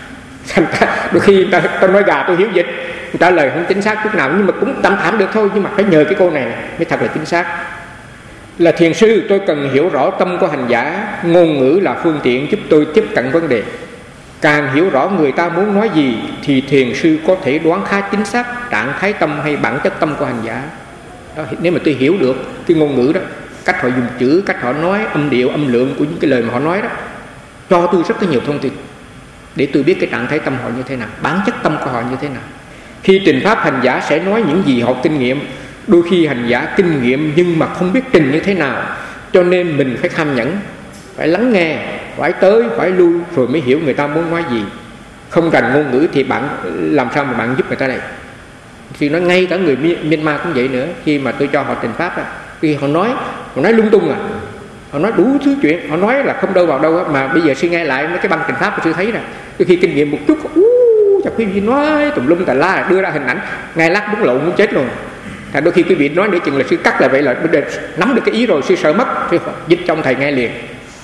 Đôi khi ta, ta nói gà tôi hiểu dịch, trả lời không chính xác chút nào, nhưng mà cũng tạm thảm được thôi. Nhưng mà phải nhờ cái cô này mới thật là chính xác. Là thiền sư tôi cần hiểu rõ tâm của hành giả, ngôn ngữ là phương tiện giúp tôi tiếp cận vấn đề. Càng hiểu rõ người ta muốn nói gì thì thiền sư có thể đoán khá chính xác trạng thái tâm hay bản chất tâm của hành giả đó. Nếu mà tôi hiểu được cái ngôn ngữ đó, cách họ dùng chữ, cách họ nói, âm điệu, âm lượng của những cái lời mà họ nói đó, cho tôi rất là nhiều thông tin để tôi biết cái trạng thái tâm họ như thế nào, bản chất tâm của họ như thế nào. Khi trình pháp hành giả sẽ nói những gì họ kinh nghiệm. Đôi khi hành giả kinh nghiệm nhưng mà không biết trình như thế nào, cho nên mình phải kham nhẫn, phải lắng nghe, phải tới, phải lui rồi mới hiểu người ta muốn nói gì. Không rành ngôn ngữ thì bạn làm sao mà bạn giúp người ta đây? Thì nói ngay cả người Myanmar cũng vậy nữa. Khi mà tôi cho họ trình pháp đó, khi họ nói họ nói lung tung à, họ nói đủ thứ chuyện, họ nói là không đâu vào đâu á. Mà bây giờ suy nghe lại mấy cái băng trình pháp của sư thấy nè, đôi khi kinh nghiệm một chút, uh, chặt quý vị nói tùm lum tà la, đưa ra hình ảnh ngay lát đúng lộn muốn chết luôn. À, đôi khi quý vị nói để chừng là sư cắt là vậy là nắm được cái ý rồi, sư sợ mất, sư dịch trong thầy nghe liền.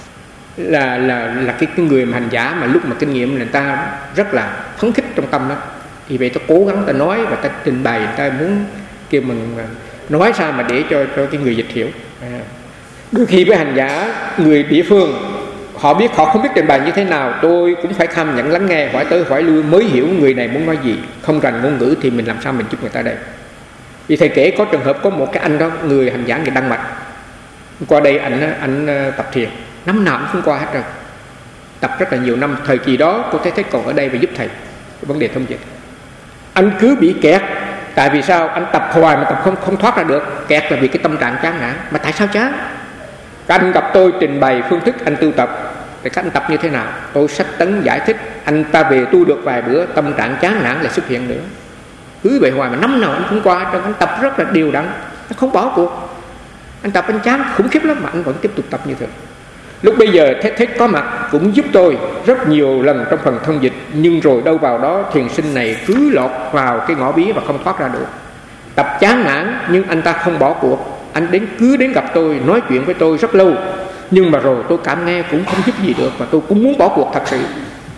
Là là là cái, cái người mà hành giả mà lúc mà kinh nghiệm người ta rất là phấn khích trong tâm đó, thì vậy ta cố gắng ta nói và ta trình bày, ta muốn kêu mình nói sao mà để cho cho cái người dịch hiểu. À. Đôi khi với hành giả người địa phương họ biết họ không biết trình bày như thế nào, tôi cũng phải kham nhẫn lắng nghe, hỏi tới hỏi lui mới hiểu người này muốn nói gì. Không rành ngôn ngữ thì mình làm sao mình giúp người ta đây. Vì thầy kể có trường hợp có một cái anh đó, người hành giả người Đan Mạch qua đây, anh anh tập thiền năm nào cũng không qua hết rồi, tập rất là nhiều năm. Thời kỳ đó cô thấy thấy còn ở đây và giúp thầy vấn đề thông dịch. Anh cứ bị kẹt, tại vì sao? Anh tập hoài mà tập không không thoát ra được. Kẹt là vì cái tâm trạng chán nản. Mà tại sao chán? Các anh gặp tôi trình bày phương thức anh tu tập, thì các anh tập như thế nào? Tôi sách tấn giải thích. Anh ta về tu được vài bữa, tâm trạng chán nản lại xuất hiện nữa. Cứ vậy hoài mà năm nào anh cũng qua, cho anh tập rất là đều đặn, anh không bỏ cuộc. Anh tập anh chán khủng khiếp lắm mà anh vẫn tiếp tục tập như thế. Lúc bây giờ Thế Thích có mặt cũng giúp tôi rất nhiều lần trong phần thông dịch, nhưng rồi đâu vào đó thiền sinh này cứ lọt vào cái ngõ bí và không thoát ra được. Tập chán nản nhưng anh ta không bỏ cuộc. Anh đến cứ đến gặp tôi, nói chuyện với tôi rất lâu, nhưng mà rồi tôi cảm nghe cũng không giúp gì được, và tôi cũng muốn bỏ cuộc thật sự.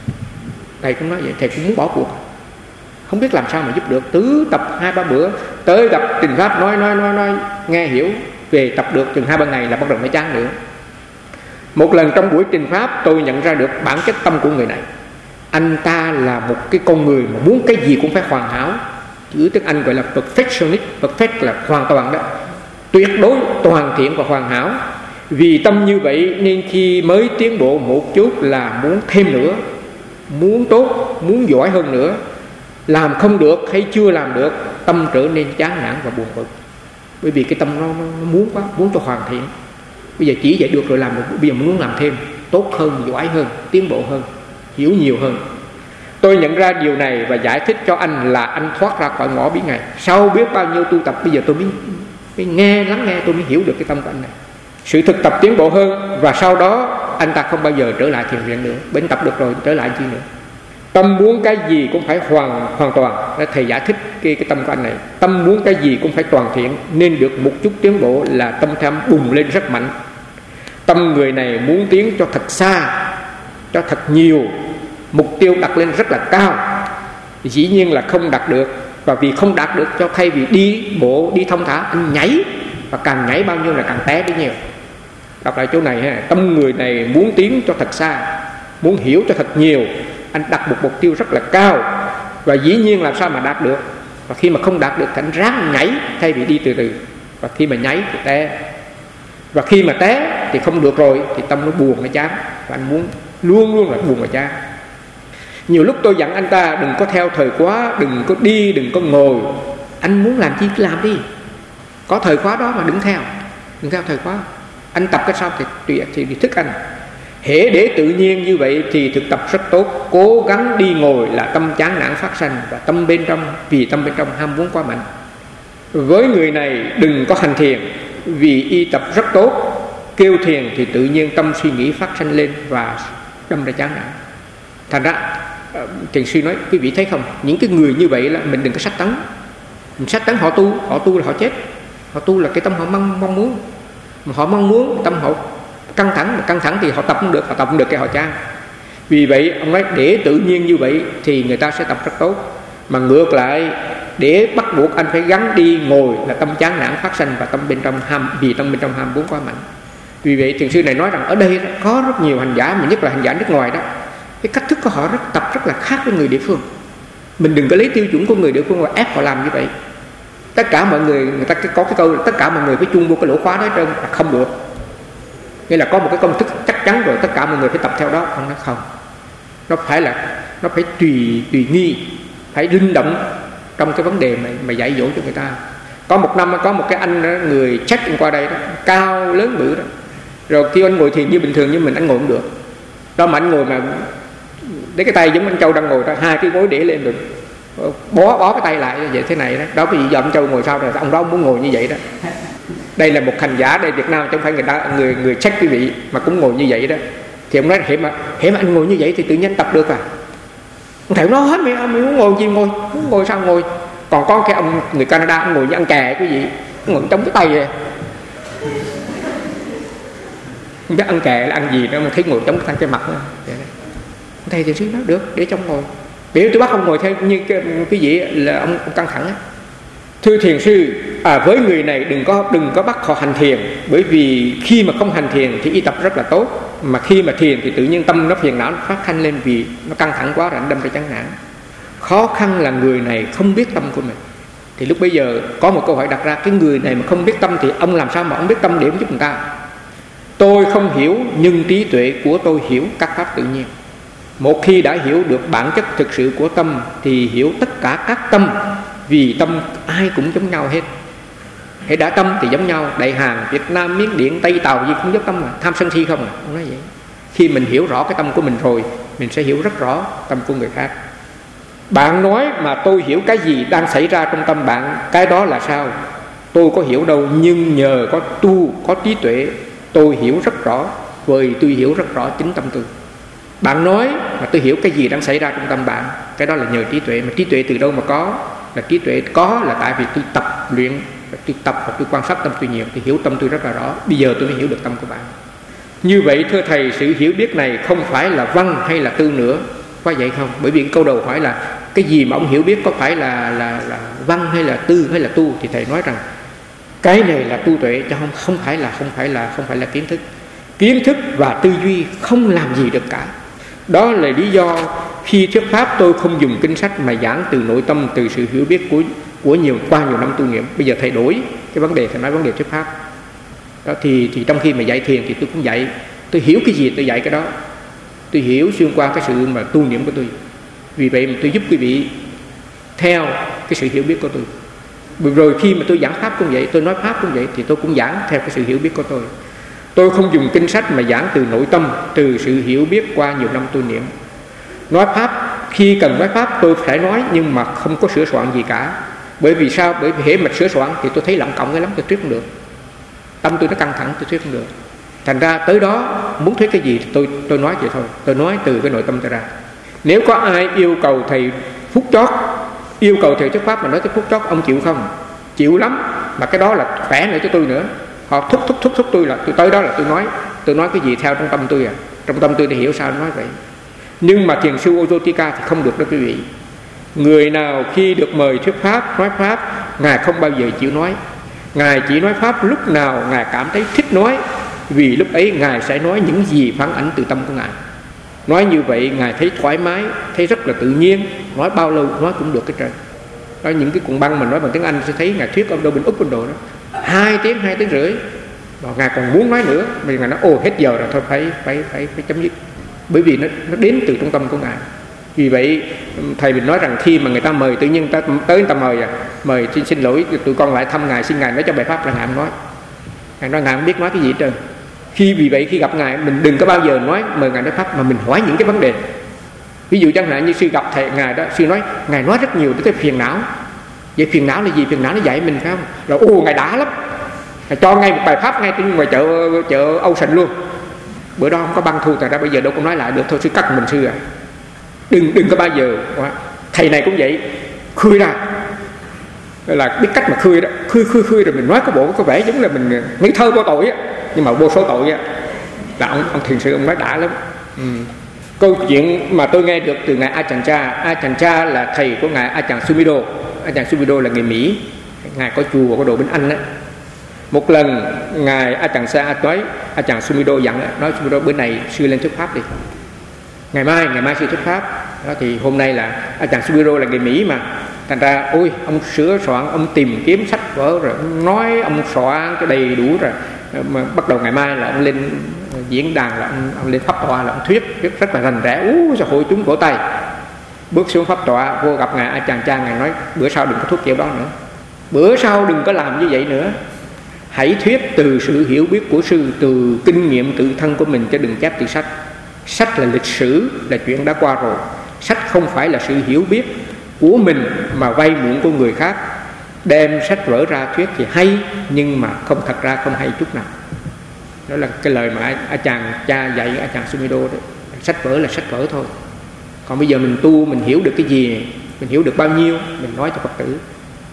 Thầy cũng nói vậy, thầy cũng muốn bỏ cuộc, không biết làm sao mà giúp được. Tứ tập hai ba bữa, tới gặp trình pháp nói nói nói nói nghe hiểu, về tập được chừng hai ba ngày là bắt đầu mới chán nữa. Một lần trong buổi trình pháp tôi nhận ra được bản chất tâm của người này. Anh ta là một cái con người mà muốn cái gì cũng phải hoàn hảo, chữ tiếng Anh gọi là perfectionist. Perfect là hoàn toàn đó, tuyệt đối toàn thiện và hoàn hảo. Vì tâm như vậy nên khi mới tiến bộ một chút là muốn thêm nữa, muốn tốt, muốn giỏi hơn nữa. Làm không được hay chưa làm được, tâm trở nên chán nản và buồn bực. Bởi vì cái tâm nó, nó, nó muốn quá, muốn cho hoàn thiện. Bây giờ chỉ vậy được rồi làm được, bây giờ muốn làm thêm, tốt hơn, giỏi hơn, tiến bộ hơn, hiểu nhiều hơn. Tôi nhận ra điều này và giải thích cho anh là anh thoát ra khỏi ngõ bí này. Sau biết bao nhiêu tu tập, bây giờ tôi mới, mới nghe, lắng nghe, tôi mới hiểu được cái tâm của anh này. Sự thực tập tiến bộ hơn, và sau đó anh ta không bao giờ trở lại thiền viện nữa. Bên tập được rồi, trở lại chi nữa. Tâm muốn cái gì cũng phải hoàn hoàn toàn. Thầy giải thích cái, cái tâm của anh này. Tâm muốn cái gì cũng phải toàn thiện, nên được một chút tiến bộ là tâm tham bùng lên rất mạnh. Tâm người này muốn tiến cho thật xa, cho thật nhiều, mục tiêu đặt lên rất là cao, dĩ nhiên là không đạt được. Và vì không đạt được, cho thay vì đi bộ, đi thông thả, anh nhảy, và càng nhảy bao nhiêu là càng té bấy nhiêu. Đọc lại chỗ này ha. Tâm người này muốn tiến cho thật xa, muốn hiểu cho thật nhiều, anh đặt một mục tiêu rất là cao, và dĩ nhiên làm sao mà đạt được. Và khi mà không đạt được thì anh ráng nhảy thay vì đi từ từ. Và khi mà nhảy thì té, và khi mà té thì không được rồi, thì tâm nó buồn, nó chán, và anh muốn luôn luôn là buồn và chán. Nhiều lúc tôi dặn anh ta đừng có theo thời khóa, đừng có đi, đừng có ngồi. Anh muốn làm chi cứ làm đi, có thời khóa đó mà đừng theo, đừng theo thời khóa. Anh tập cái sao thì tùy thì thức anh. Hễ để tự nhiên như vậy thì thực tập rất tốt. Cố gắng đi ngồi là tâm chán nản phát sanh, và tâm bên trong, vì tâm bên trong ham muốn quá mạnh. Với người này đừng có hành thiền, vì y tập rất tốt. Kêu thiền thì tự nhiên tâm suy nghĩ phát sanh lên và đâm ra chán nản. Thành ra thiền sư nói quý vị thấy không, những cái người như vậy là mình đừng có sách tấn. Mình sách tấn họ tu, họ tu là họ chết. Họ tu là cái tâm họ mong, mong muốn, mà họ mong muốn tâm họ căng thẳng, mà căng thẳng thì họ tập không được, họ tập không được cái họ chán. Vì vậy ông nói để tự nhiên như vậy thì người ta sẽ tập rất tốt. Mà ngược lại, để bắt buộc anh phải gắn đi ngồi là tâm chán nản phát sanh, và tâm bên trong ham, vì tâm bên trong ham muốn quá mạnh. Vì vậy thiền sư này nói rằng ở đây có rất nhiều hành giả, mà nhất là hành giả nước ngoài đó, cái cách thức của họ rất tập rất là khác với người địa phương. Mình đừng có lấy tiêu chuẩn của người địa phương và ép họ làm như vậy. Tất cả mọi người, người ta có cái câu là tất cả mọi người phải chung vô cái lỗ khóa đó trơn, là không được. Nghĩa là có một cái công thức chắc chắn rồi, tất cả mọi người phải tập theo đó. Không, nó không. Nó phải là nó phải tùy tùy nghi, phải linh động trong cái vấn đề mà, mà dạy dỗ cho người ta. Có một năm có một cái anh đó, người check qua đây đó, cao lớn bự đó. Rồi kêu anh ngồi thiền như bình thường như mình, anh ngồi không được. Đó mà anh ngồi mà lấy cái tay giống anh Châu đang ngồi đó, hai cái gối để lên được, bó bó cái tay lại vậy thế này đó. Đó cái gì giờ anh Châu ngồi sau rồi, ông đó muốn ngồi như vậy đó. Đây là một hành giả đây Việt Nam, chứ không phải người ta người người check quý vị mà cũng ngồi như vậy đó. Thì ông nói hễ mà hễ mà anh ngồi như vậy thì tự nhiên tập được à. Ông thầy nói hết mày, mày muốn ngồi gì ngồi, muốn ngồi sao ngồi, Còn có cái ông người Canada, ông ngồi như ăn chè cái gì, ông ngồi chống cái tay vậy, không biết ăn chè là ăn gì nữa mà thấy ngồi chống cái tay cái mặt đó. Thầy thiền sư nói được, để trong ngồi. Biểu tôi bắt ông ngồi theo như cái, cái gì là ông, ông căng thẳng á. Thưa thiền sư, à, với người này đừng có đừng có bắt họ hành thiền, bởi vì khi mà không hành thiền thì y tập rất là tốt, mà khi mà thiền thì tự nhiên tâm nó phiền não, nó phát thanh lên vì nó căng thẳng quá rồi nó đâm ra chán nản. Khó khăn là người này không biết tâm của mình. Thì lúc bây giờ có một câu hỏi đặt ra, cái người này mà không biết tâm thì ông làm sao mà ông biết tâm để ông giúp người ta? Tôi không hiểu, nhưng trí tuệ của tôi hiểu các pháp tự nhiên. Một khi đã hiểu được bản chất thực sự của tâm thì hiểu tất cả các tâm, vì tâm ai cũng giống nhau hết. Hãy đã tâm thì giống nhau, Đại Hàn, Việt Nam, Miến Điện, Tây Tàu gì cũng giống tâm mà. Tham sân si không à, không nói vậy. Khi mình hiểu rõ cái tâm của mình rồi, mình sẽ hiểu rất rõ tâm của người khác. Bạn nói mà tôi hiểu cái gì đang xảy ra trong tâm bạn, cái đó là sao? Tôi có hiểu đâu, nhưng nhờ có tu, có trí tuệ, tôi hiểu rất rõ, vì tôi hiểu rất rõ chính tâm tôi. Bạn nói mà tôi hiểu cái gì đang xảy ra trong tâm bạn, cái đó là nhờ trí tuệ. Mà trí tuệ từ đâu mà có? Là trí tuệ có là tại vì tôi tập luyện, tôi tập và tôi quan sát tâm tôi nhiều, tôi hiểu tâm tôi rất là rõ. Bây giờ tôi mới hiểu được tâm của bạn. Như vậy thưa thầy, sự hiểu biết này không phải là văn hay là tư nữa, có vậy không? Bởi vì câu đầu hỏi là cái gì mà ông hiểu biết, có phải là là là văn hay là tư hay là tu? Thì thầy nói rằng cái này là tu tuệ, chứ không không phải là không phải là không phải là kiến thức. Kiến thức và tư duy không làm gì được cả. Đó là lý do khi thuyết pháp tôi không dùng kinh sách mà giảng từ nội tâm, từ sự hiểu biết của của nhiều qua nhiều năm tu nghiệm. Bây giờ thầy đổi cái vấn đề, thầy nói vấn đề thuyết pháp. Đó thì thì trong khi mà dạy thiền thì tôi cũng dạy, tôi hiểu cái gì tôi dạy cái đó. Tôi hiểu xuyên qua cái sự mà tu niệm của tôi. Vì vậy mà tôi giúp quý vị theo cái sự hiểu biết của tôi. Rồi khi mà tôi giảng pháp cũng vậy, tôi nói pháp cũng vậy, thì tôi cũng giảng theo cái sự hiểu biết của tôi. Tôi không dùng kinh sách mà giảng từ nội tâm, từ sự hiểu biết qua nhiều năm tu niệm. Nói pháp, khi cần nói pháp tôi phải nói, nhưng mà không có sửa soạn gì cả. Bởi vì sao? Bởi vì hễ mà sửa soạn thì tôi thấy lặng cộng cái lắm, tôi thuyết không được. Tâm tôi nó căng thẳng, tôi thuyết không được. Thành ra tới đó muốn thuyết cái gì tôi tôi nói vậy thôi, tôi nói từ cái nội tâm tôi ra. Nếu có ai yêu cầu thầy phút chót, yêu cầu thầy thuyết pháp mà nói tới phút chót, ông chịu không? Chịu lắm, mà cái đó là khỏe nữa cho tôi nữa. Họ thúc thúc thúc thúc tôi là tôi tới đó là tôi nói, tôi nói cái gì theo trong tâm tôi à, trong tâm tôi thì hiểu sao nói vậy. Nhưng mà thiền sư Ojotika thì không được đó quý vị. Người nào khi được mời thuyết pháp, nói pháp, ngài không bao giờ chịu nói. Ngài chỉ nói pháp lúc nào ngài cảm thấy thích nói, vì lúc ấy ngài sẽ nói những gì phản ảnh từ tâm của ngài. Nói như vậy ngài thấy thoải mái, thấy rất là tự nhiên, nói bao lâu nói cũng được cái trời. Đó, những cái cuộn băng mà nói bằng tiếng Anh sẽ thấy ngài thuyết ở đâu bên Úc bên đồ đó hai tiếng hai tiếng rưỡi, và ngài còn muốn nói nữa, mà ngài nói ồ hết giờ rồi thôi phải phải phải phải chấm dứt, bởi vì nó nó đến từ trung tâm của ngài. Vì vậy thầy mình nói rằng khi mà người ta mời, tự nhiên ta tới người ta mời à, mời xin xin lỗi tụi con lại thăm ngài, xin ngài nói cho bài pháp, là ngài không nói. Ngài nói ngài không biết nói cái gì hết trơn. Khi vì vậy khi gặp ngài mình đừng có bao giờ nói mời ngài nói pháp, mà mình hỏi những cái vấn đề. Ví dụ chẳng hạn như sư gặp thầy ngài đó, sư nói ngài nói rất nhiều tới phiền não. Vậy phiền não là gì? Phiền não nó dạy mình phải không? Rồi ô ngài đã lắm, ngài cho ngay một bài pháp ngay trên ngoài chợ chợ Ocean luôn. Bữa đó không có băng thu, thành ra bây giờ đâu có nói lại được, thôi sư cắt mình sư à. Đừng đừng có bao giờ. Thầy này cũng vậy, khơi ra là biết cách mà khơi đó, khơi khơi khơi rồi mình nói có bộ có vẻ giống là mình ngây thơ vô tội á, nhưng mà vô số tội á là ông ông thiền sư ông nói đã lắm. Ừ. Câu chuyện mà tôi nghe được từ ngài Ajahn Chah. Ajahn Chah là thầy của ngài Ajahn Sumedho. Ajahn Sumedho là người Mỹ, ngài có chùa và có đồ bên Anh á. Một lần ngài Ajahn Chah nói, Ajahn Sumedho dặn nói Sumedho bữa này sư lên thuyết pháp đi, ngày mai ngày mai sư thuyết pháp. Đó thì hôm nay là Ajahn Sumedho là người Mỹ mà, thành ra ôi ông sửa soạn, ông tìm kiếm sách vở rồi ông nói, ông soạn cái đầy đủ rồi, mà bắt đầu ngày mai là ông lên diễn đàn, là ông, ông lên pháp tọa, là ông thuyết thuyết rất là rành rẽ. Ú sao hội chúng vỗ tay. Bước xuống pháp tọa vô gặp ngài Ajahn Chah, ngài nói bữa sau đừng có thuyết kiểu đó nữa, bữa sau đừng có làm như vậy nữa, hãy thuyết từ sự hiểu biết của sư, từ kinh nghiệm tự thân của mình, chứ đừng chép từ sách. Sách là lịch sử, là chuyện đã qua rồi. Sách không phải là sự hiểu biết của mình mà vay mượn của người khác. Đem sách vở ra thuyết thì hay, nhưng mà không, thật ra không hay chút nào. Đó là cái lời mà Ajahn Chah dạy Ajahn Sumedho đó. Sách vở là sách vở thôi. Còn bây giờ mình tu, mình hiểu được cái gì, mình hiểu được bao nhiêu, mình nói cho Phật tử.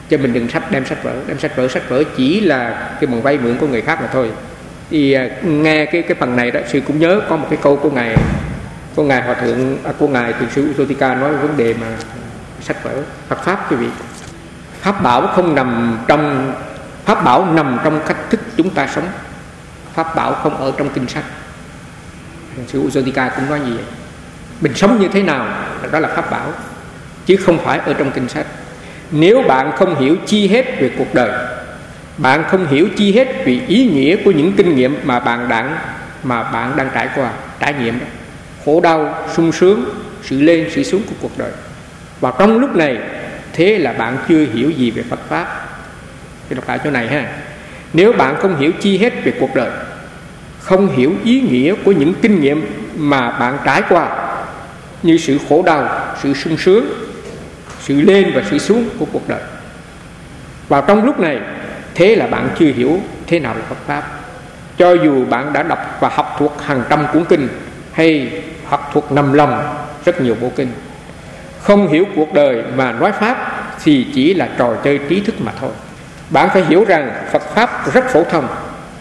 Cho mình đừng sách đem sách vở, đem sách vở sách vở chỉ là cái bằng vay mượn của người khác mà thôi. Thì nghe cái cái phần này đó, sư cũng nhớ có một cái câu của ngài của ngài hòa thượng à, của ngài thiền sư Uttotika nói về vấn đề mà sách vở Phật pháp quý vị. Pháp bảo không nằm trong pháp bảo nằm trong cách thức chúng ta sống. Pháp bảo không ở trong kinh sách. Thiền sư Uttotika cũng nói gì vậy? Mình sống như thế nào đó là pháp bảo, chứ không phải ở trong kinh sách. Nếu bạn không hiểu chi hết về cuộc đời, bạn không hiểu chi hết về ý nghĩa của những kinh nghiệm mà bạn đang mà bạn đang trải qua, trải nghiệm đó, khổ đau, sung sướng, sự lên sự xuống của cuộc đời, và trong lúc này thế là bạn chưa hiểu gì về Phật pháp. Tôi đọc lại chỗ này ha. Nếu bạn không hiểu chi hết về cuộc đời, không hiểu ý nghĩa của những kinh nghiệm mà bạn trải qua, như sự khổ đau, sự sung sướng, sự lên và sự xuống của cuộc đời, vào trong lúc này thế là bạn chưa hiểu thế nào là Phật pháp. Cho dù bạn đã đọc và học thuộc hàng trăm cuốn kinh, hay học thuộc nằm lòng rất nhiều bộ kinh, không hiểu cuộc đời mà nói pháp thì chỉ là trò chơi trí thức mà thôi. Bạn phải hiểu rằng Phật pháp rất phổ thông,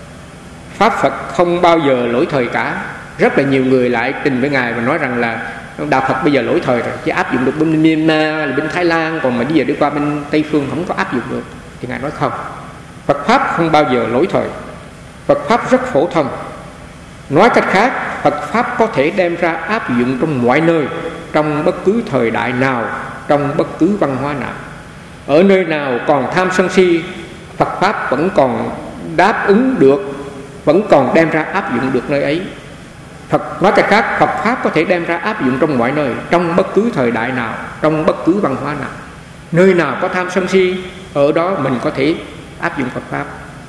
pháp Phật không bao giờ lỗi thời cả. Rất là nhiều người lại trình với ngài và nói rằng là đạo Phật bây giờ lỗi thời rồi, chỉ áp dụng được bên Myanmar, bên Thái Lan, còn mà bây giờ đi qua bên Tây phương không có áp dụng được. Thì ngài nói không, Phật pháp không bao giờ lỗi thời, Phật pháp rất phổ thông. Nói cách khác, Phật pháp có thể đem ra áp dụng trong mọi nơi, trong bất cứ thời đại nào, trong bất cứ văn hóa nào. Ở nơi nào còn tham sân si, Phật pháp vẫn còn đáp ứng được, vẫn còn đem ra áp dụng được nơi ấy. Phật nói cách khác, Phật pháp có thể đem ra áp dụng trong mọi nơi, trong bất cứ thời đại nào, trong bất cứ văn hóa nào. Nơi nào có tham sân si, ở đó mình có thể áp dụng Phật pháp.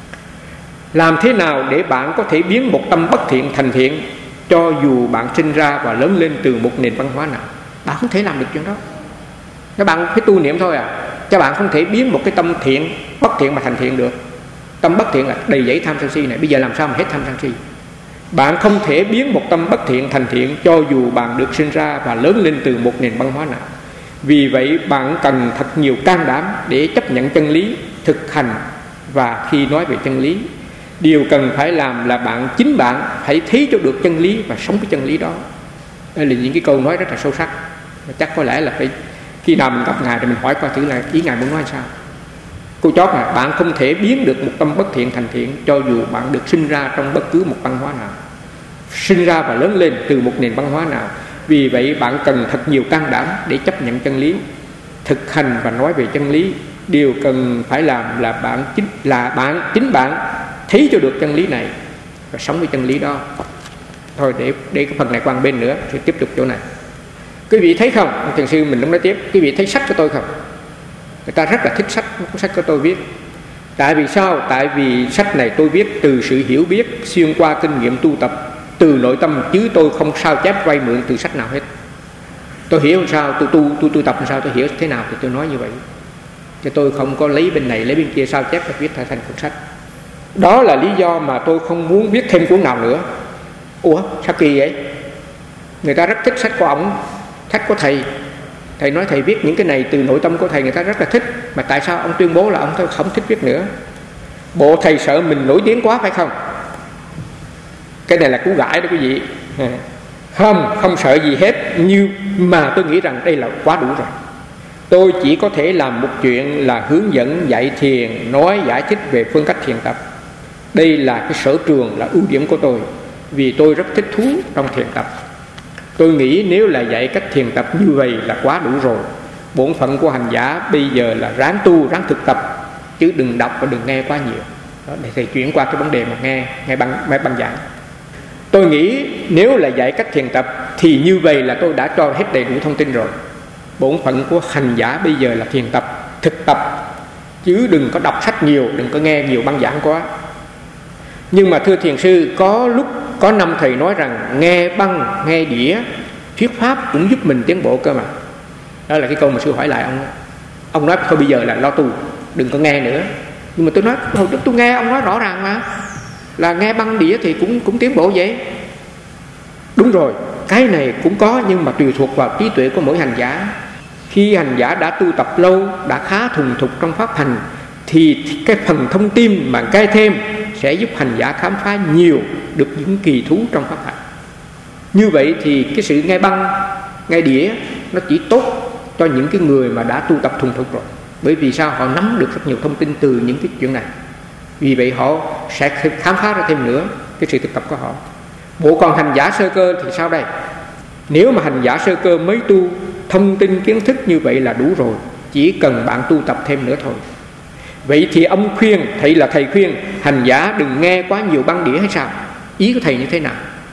Làm thế nào để bạn có thể biến một tâm bất thiện thành thiện, cho dù bạn sinh ra và lớn lên từ một nền văn hóa nào? Bạn không thể làm được chuyện đó. Các bạn phải tu niệm thôi à. Các bạn không thể biến một cái tâm thiện bất thiện mà thành thiện được. Tâm bất thiện là đầy dẫy tham sân si này, bây giờ làm sao mà hết tham sân si? Bạn không thể biến một tâm bất thiện thành thiện, cho dù bạn được sinh ra và lớn lên từ một nền văn hóa nào. Vì vậy bạn cần thật nhiều can đảm để chấp nhận chân lý, thực hành. Và khi nói về chân lý, điều cần phải làm là bạn chính bạn hãy thấy cho được chân lý và sống với chân lý đó. Đây là những cái câu nói rất là sâu sắc. Chắc có lẽ là phải khi nào mình gặp ngài thì mình hỏi qua thử là ý ngài muốn nói sao. Câu chót là bạn không thể biến được một tâm bất thiện thành thiện, cho dù bạn được sinh ra trong bất cứ một văn hóa nào, sinh ra và lớn lên từ một nền văn hóa nào. Vì vậy bạn cần thật nhiều can đảm để chấp nhận chân lý, thực hành và nói về chân lý. Điều cần phải làm là bạn chính là bạn chính bạn thấy cho được chân lý này và sống với chân lý đó. Thôi để để cái phần này qua bên nữa thì tiếp tục chỗ này. Quý vị thấy không, thiền sư mình cũng nói tiếp, quý vị thấy sách của tôi không? Người ta rất là thích sách sách của tôi viết. Tại vì sao? Tại vì sách này tôi viết từ sự hiểu biết, xuyên qua kinh nghiệm tu tập, từ nội tâm, chứ tôi không sao chép vay mượn từ sách nào hết. Tôi hiểu làm sao, tôi tu tôi tu tập làm sao, tôi hiểu thế nào thì tôi nói như vậy. Chứ tôi không có lấy bên này lấy bên kia sao chép và viết thành cuốn sách. Đó là lý do mà tôi không muốn viết thêm cuốn nào nữa. Ủa sao kỳ vậy? Người ta rất thích sách của ông, sách của thầy. Thầy nói thầy viết những cái này từ nội tâm của thầy, người ta rất là thích. Mà tại sao ông tuyên bố là ông không thích viết nữa? Bộ thầy sợ mình nổi tiếng quá phải không? Cái này là cú gãi đó quý vị. Không, không sợ gì hết. Nhưng mà tôi nghĩ rằng đây là quá đủ rồi. Tôi chỉ có thể làm một chuyện là hướng dẫn dạy thiền, nói giải thích về phương cách thiền tập. Đây là cái sở trường, là ưu điểm của tôi, vì tôi rất thích thú trong thiền tập. Tôi nghĩ nếu là dạy cách thiền tập như vậy là quá đủ rồi. Bổn phận của hành giả bây giờ là ráng tu, ráng thực tập, chứ đừng đọc và đừng nghe quá nhiều. Đó, để thầy chuyển qua cái vấn đề mà nghe nghe băng, băng giảng. Tôi nghĩ nếu là dạy cách thiền tập thì như vậy là tôi đã cho hết đầy đủ thông tin rồi. Bổn phận của hành giả bây giờ là thiền tập, thực tập, chứ đừng có đọc sách nhiều, đừng có nghe nhiều băng giảng quá. Nhưng mà thưa thiền sư, có lúc có năm thầy nói rằng nghe băng, nghe đĩa, thuyết pháp cũng giúp mình tiến bộ cơ mà. Đó là cái câu mà sư hỏi lại ông. Ông nói thôi bây giờ là lo tu, đừng có nghe nữa. Nhưng mà tôi nói hồi trước tôi nghe ông nói rõ ràng mà, là nghe băng đĩa thì cũng cũng tiến bộ vậy. Đúng rồi, cái này cũng có, nhưng mà tùy thuộc vào trí tuệ của mỗi hành giả. Khi hành giả đã tu tập lâu, đã khá thuần thục trong pháp hành, thì cái phần thông tin mà cai thêm sẽ giúp hành giả khám phá nhiều được những kỳ thú trong pháp hành. Như vậy thì cái sự nghe băng, nghe đĩa nó chỉ tốt cho những cái người mà đã tu tập thuần thục rồi. Bởi vì sao? Họ nắm được rất nhiều thông tin từ những cái chuyện này. Vì vậy họ sẽ khám phá ra thêm nữa cái sự thực tập của họ. Bộ còn hành giả sơ cơ thì sao đây? Nếu mà hành giả sơ cơ mới tu, thông tin kiến thức như vậy là đủ rồi, chỉ cần bạn tu tập thêm nữa thôi. Vậy thì ông khuyên, thầy là thầy khuyên hành giả đừng nghe quá nhiều băng đĩa hay sao? Ý của thầy như thế nào?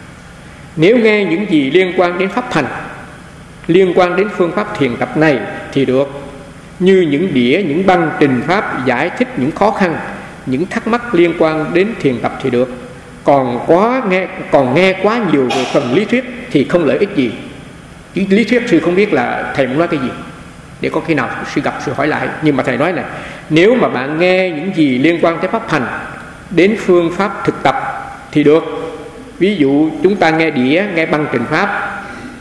Nếu nghe những gì liên quan đến pháp hành, liên quan đến phương pháp thiền tập này thì được. Như những đĩa, những băng trình pháp giải thích những khó khăn, những thắc mắc liên quan đến thiền tập thì được. Còn quá nghe còn nghe quá nhiều về phần lý thuyết thì không lợi ích gì. Chứ lý thuyết sư không biết là thầy muốn nói cái gì, để có khi nào sư gặp sư hỏi lại. Nhưng mà thầy nói này, nếu mà bạn nghe những gì liên quan tới pháp hành, đến phương pháp thực tập thì được. Ví dụ chúng ta nghe đĩa, nghe băng trình pháp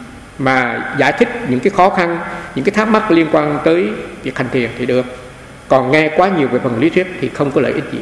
mà giải thích những cái khó khăn, những cái thắc mắc liên quan tới việc hành thiền thì được. Còn nghe quá nhiều về phần lý thuyết thì không có lợi ích gì.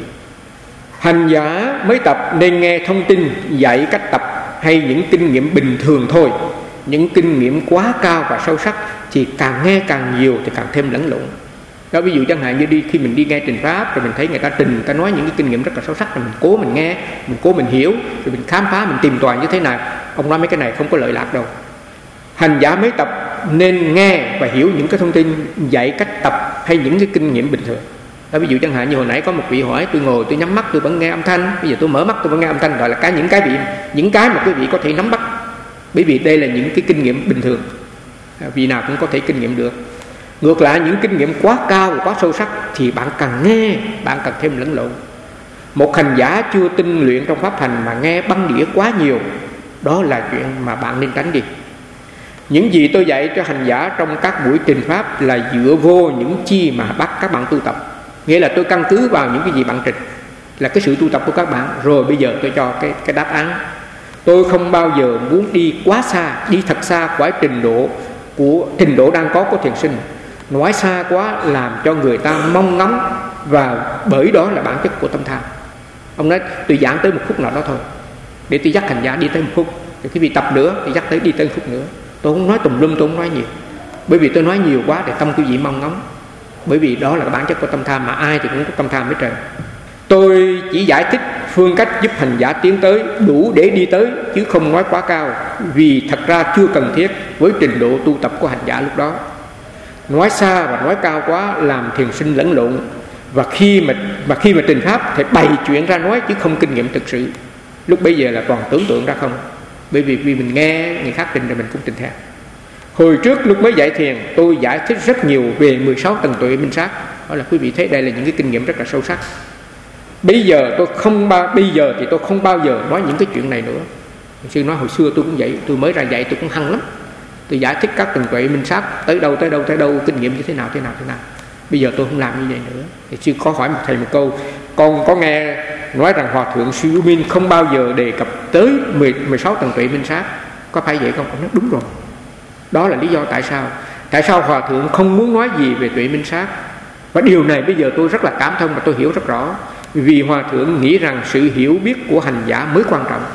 Hành giả mới tập nên nghe thông tin dạy cách tập hay những kinh nghiệm bình thường thôi. Những kinh nghiệm quá cao và sâu sắc thì càng nghe càng nhiều thì càng thêm lẫn lộn. Đó, ví dụ chẳng hạn như đi khi mình đi nghe trình pháp, rồi mình thấy người ta trình, người ta nói những cái kinh nghiệm rất là sâu sắc, rồi mình cố mình nghe, mình cố mình hiểu, rồi mình khám phá, mình tìm tòi như thế nào. Ông nói mấy cái này không có lợi lạc đâu. Hành giả mới tập nên nghe và hiểu những cái thông tin dạy cách tập hay những cái kinh nghiệm bình thường. Đó, ví dụ chẳng hạn như hồi nãy có một vị hỏi, tôi ngồi tôi nhắm mắt tôi vẫn nghe âm thanh, bây giờ tôi mở mắt tôi vẫn nghe âm thanh, gọi là cái những cái vị những cái mà quý vị có thể nắm bắt. Bởi vì đây là những cái kinh nghiệm bình thường, vị nào cũng có thể kinh nghiệm được. Ngược lại những kinh nghiệm quá cao và quá sâu sắc thì bạn càng nghe bạn càng thêm lẫn lộn. Một hành giả chưa tinh luyện trong pháp hành mà nghe băng đĩa quá nhiều, đó là chuyện mà bạn nên tránh đi. Những gì tôi dạy cho hành giả trong các buổi trình pháp là dựa vô những chi mà bắt các bạn tu tập. Nghĩa là tôi căn cứ vào những cái gì bạn trình, là cái sự tu tập của các bạn, rồi bây giờ tôi cho cái, cái đáp án. Tôi không bao giờ muốn đi quá xa, đi thật xa khỏi trình độ của trình độ đang có của thiền sinh. Nói xa quá làm cho người ta mong ngóng, và bởi đó là bản chất của tâm tham. Ông nói tôi giảng tới một phút nào đó thôi, để tôi dắt hành giả đi tới một phút, rồi cái vị tập nữa thì dắt tới đi tới một phút nữa. Tôi không nói tùm lum, tôi không nói nhiều, bởi vì tôi nói nhiều quá để tâm quý vị mong ngóng. Bởi vì đó là bản chất của tâm tham, mà ai thì cũng có tâm tham hết trơn. Tôi chỉ giải thích phương cách giúp hành giả tiến tới đủ để đi tới, chứ không nói quá cao, vì thật ra chưa cần thiết với trình độ tu tập của hành giả lúc đó. Nói xa và nói cao quá làm thiền sinh lẫn lộn, và khi mà mà khi mà trình pháp thì bày chuyện ra nói chứ không kinh nghiệm thực sự. Lúc bấy giờ là toàn tưởng tượng ra không. Bởi vì vì mình nghe người khác trình rồi mình cũng trình theo. Hồi trước lúc mới dạy thiền, tôi giải thích rất nhiều về mười sáu tầng tuệ minh sát. Đó là quý vị thấy đây là những cái kinh nghiệm rất là sâu sắc. Bây giờ tôi không bao bây giờ thì tôi không bao giờ nói những cái chuyện này nữa. Sư nói hồi xưa tôi cũng vậy, tôi mới ra dạy tôi cũng hăng lắm. Tôi giải thích các tầng tuệ minh sát tới đâu tới đâu tới đâu, kinh nghiệm như thế nào thế nào thế nào. Bây giờ tôi không làm như vậy nữa. Thì sư có hỏi một thầy một câu, con có nghe nói rằng Hòa thượng Sư Minh không bao giờ đề cập tới mười sáu tầng tuệ minh sát, có phải vậy không? Ông nói đúng rồi. Đó là lý do tại sao Tại sao Hòa thượng không muốn nói gì về tuệ minh sát. Và điều này bây giờ tôi rất là cảm thông và tôi hiểu rất rõ. Vì Hòa thượng nghĩ rằng sự hiểu biết của hành giả mới quan trọng.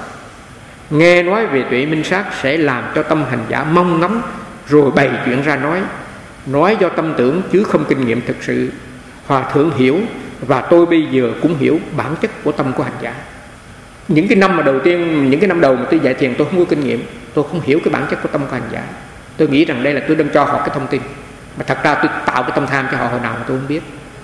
Nghe nói về tuệ minh sát sẽ làm cho tâm hành giả mong ngóng, rồi bày chuyện ra nói, nói do tâm tưởng chứ không kinh nghiệm thực sự. Hòa thượng hiểu, và tôi bây giờ cũng hiểu bản chất của tâm của hành giả. Những cái năm mà đầu tiên, những cái năm đầu mà tôi dạy thiền, tôi không có kinh nghiệm, tôi không hiểu cái bản chất của tâm của hành giả. Tôi nghĩ rằng đây là tôi đang cho họ cái thông tin, mà thật ra tôi tạo cái tâm tham cho họ hồi nào mà tôi không biết.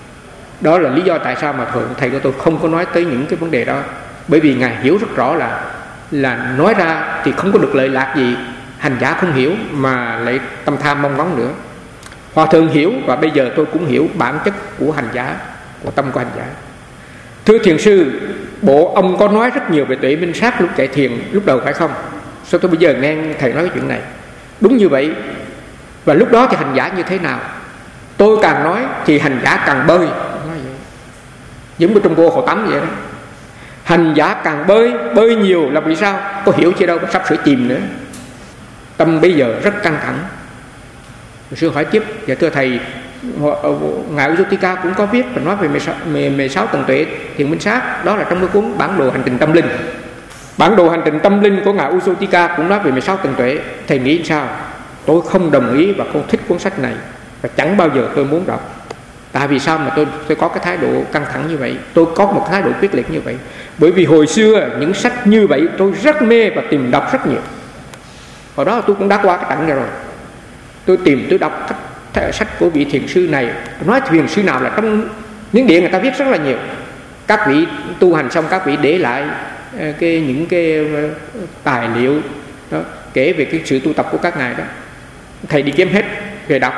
Đó là lý do tại sao mà thượng thầy của tôi không có nói tới những cái vấn đề đó. Bởi vì Ngài hiểu rất rõ là là nói ra thì không có được lợi lạc gì, hành giả không hiểu mà lại tâm tham mong ngóng nữa. Hòa thượng hiểu, và bây giờ tôi cũng hiểu bản chất của hành giả, của tâm của hành giả. Thưa thiền sư, bộ ông có nói rất nhiều về tuệ minh sát lúc dạy thiền lúc đầu phải không? Sao tôi bây giờ nghe thầy nói cái chuyện này? Đúng như vậy. Và lúc đó thì hành giả như thế nào? Tôi càng nói thì hành giả càng bơi. Nói vậy. Giống như trong cô hồ tắm vậy đó. Hành giả càng bơi, bơi nhiều là vì sao? Có hiểu chứ đâu, sắp sửa chìm nữa. Tâm bây giờ rất căng thẳng, Sư hỏi tiếp: dạ thưa thầy, ngài Ujotika cũng có viết và nói về mười sáu tầng tuệ thiền minh sát, đó là trong cái cuốn bản đồ hành trình tâm linh. Bản đồ hành trình tâm linh của ngài Ujotika cũng nói về mười sáu tầng tuệ. Thầy nghĩ sao? Tôi không đồng ý và không thích cuốn sách này, và chẳng bao giờ tôi muốn đọc. Tại vì sao mà tôi tôi có cái thái độ căng thẳng như vậy, tôi có một thái độ quyết liệt như vậy? Bởi vì hồi xưa những sách như vậy tôi rất mê và tìm đọc rất nhiều. Hồi đó tôi cũng đã qua cái trận này rồi. Tôi tìm, tôi đọc sách của vị thiền sư này. Nói thiền sư nào là trong Miến Điện người ta viết rất là nhiều. Các vị tu hành xong các vị để lại cái những cái tài liệu đó, kể về cái sự tu tập của các ngài đó. Thầy đi kiếm hết về đọc.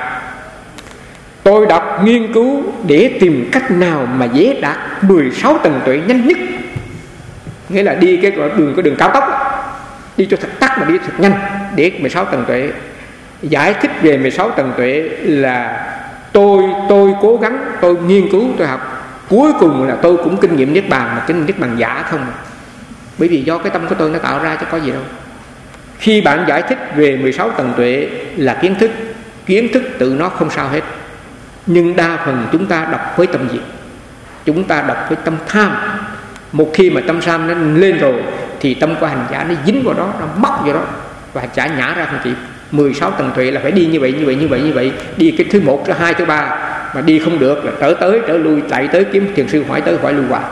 Tôi đọc nghiên cứu để tìm cách nào mà dễ đạt mười sáu tầng tuệ nhanh nhất. Nghĩa là đi cái đường cái đường cao tốc, đi cho thật tắc mà đi thật nhanh để mười sáu tầng tuệ. Giải thích về mười sáu tầng tuệ là tôi tôi cố gắng, tôi nghiên cứu, tôi học, cuối cùng là tôi cũng kinh nghiệm niết bàn, mà kinh niết bàn giả không. Bởi vì do cái tâm của tôi nó tạo ra chứ có gì đâu. Khi bạn giải thích về mười sáu tầng tuệ là kiến thức, kiến thức tự nó không sao hết. Nhưng đa phần chúng ta đọc với tâm gì? Chúng ta đọc với tâm tham. Một khi mà tâm tham nó lên rồi thì tâm của hành giả nó dính vào đó, nó mắc vào đó, và hành giả nhả ra không kịp. Mười sáu tầng tuệ là phải đi như vậy, như vậy, như vậy, như vậy. Đi cái thứ một, thứ hai, thứ ba. Mà đi không được là trở tới, trở lui, chạy tới kiếm thiền sư hỏi tới hỏi lui hoài.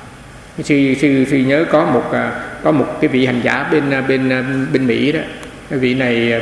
Sư, sư, sư nhớ có một có một cái vị hành giả bên bên bên Mỹ đó. Cái vị này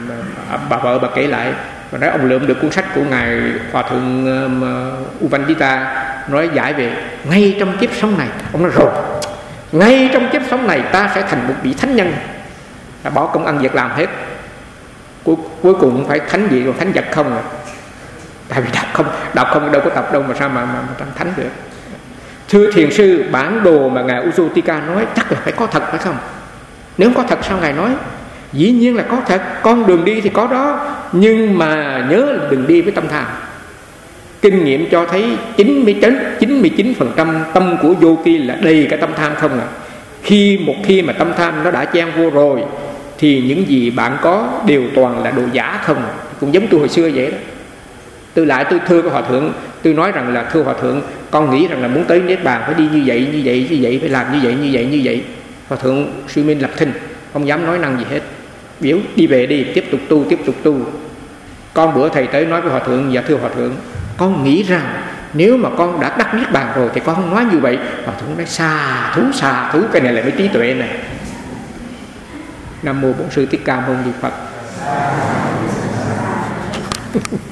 bà vợ bà kể lại, và nói ông lượm được cuốn sách của ngài Hòa thượng uh, Uvandita nói giải về ngay trong kiếp sống này. Ông nói rồi, ngay trong kiếp sống này ta sẽ thành một vị thánh nhân, là bỏ công ăn việc làm hết, cuối, cuối cùng phải thánh gì còn thánh vật không à. Tại vì đọc không đọc không đâu có tập đâu mà sao mà mà, mà thánh được. Thưa thiền sư, bản đồ mà ngài Ujotika nói chắc là phải có thật phải không? Nếu có thật sao ngài nói? Dĩ nhiên là có thật, con đường đi thì có đó, nhưng mà nhớ là đừng đi với tâm tham. Kinh nghiệm cho thấy chín mươi chín phần trăm tâm của yogi là đầy cả tâm tham không à. Khi một khi mà tâm tham nó đã chen vô rồi thì những gì bạn có đều toàn là đồ giả không à. Cũng giống tôi hồi xưa vậy đó. Tôi lại tôi thưa cái hòa thượng, tôi nói rằng là thưa hòa thượng, con nghĩ rằng là muốn tới niết bàn phải đi như vậy, như vậy, như vậy, phải làm như vậy, như vậy, như vậy. Hòa thượng Sư Minh lập thinh, không dám nói năng gì hết. Biểu đi về đi, tiếp tục tu, tiếp tục tu. Con bữa thầy tới nói với hòa thượng: dạ thưa hòa thượng, con nghĩ rằng nếu mà con đã đắc niết bàn rồi thì con không nói như vậy. Hòa thượng nói: xà thú, xà thú, cái này là mới trí tuệ này. Nam mô Bổn Sư Thích Ca Mâu Ni Phật.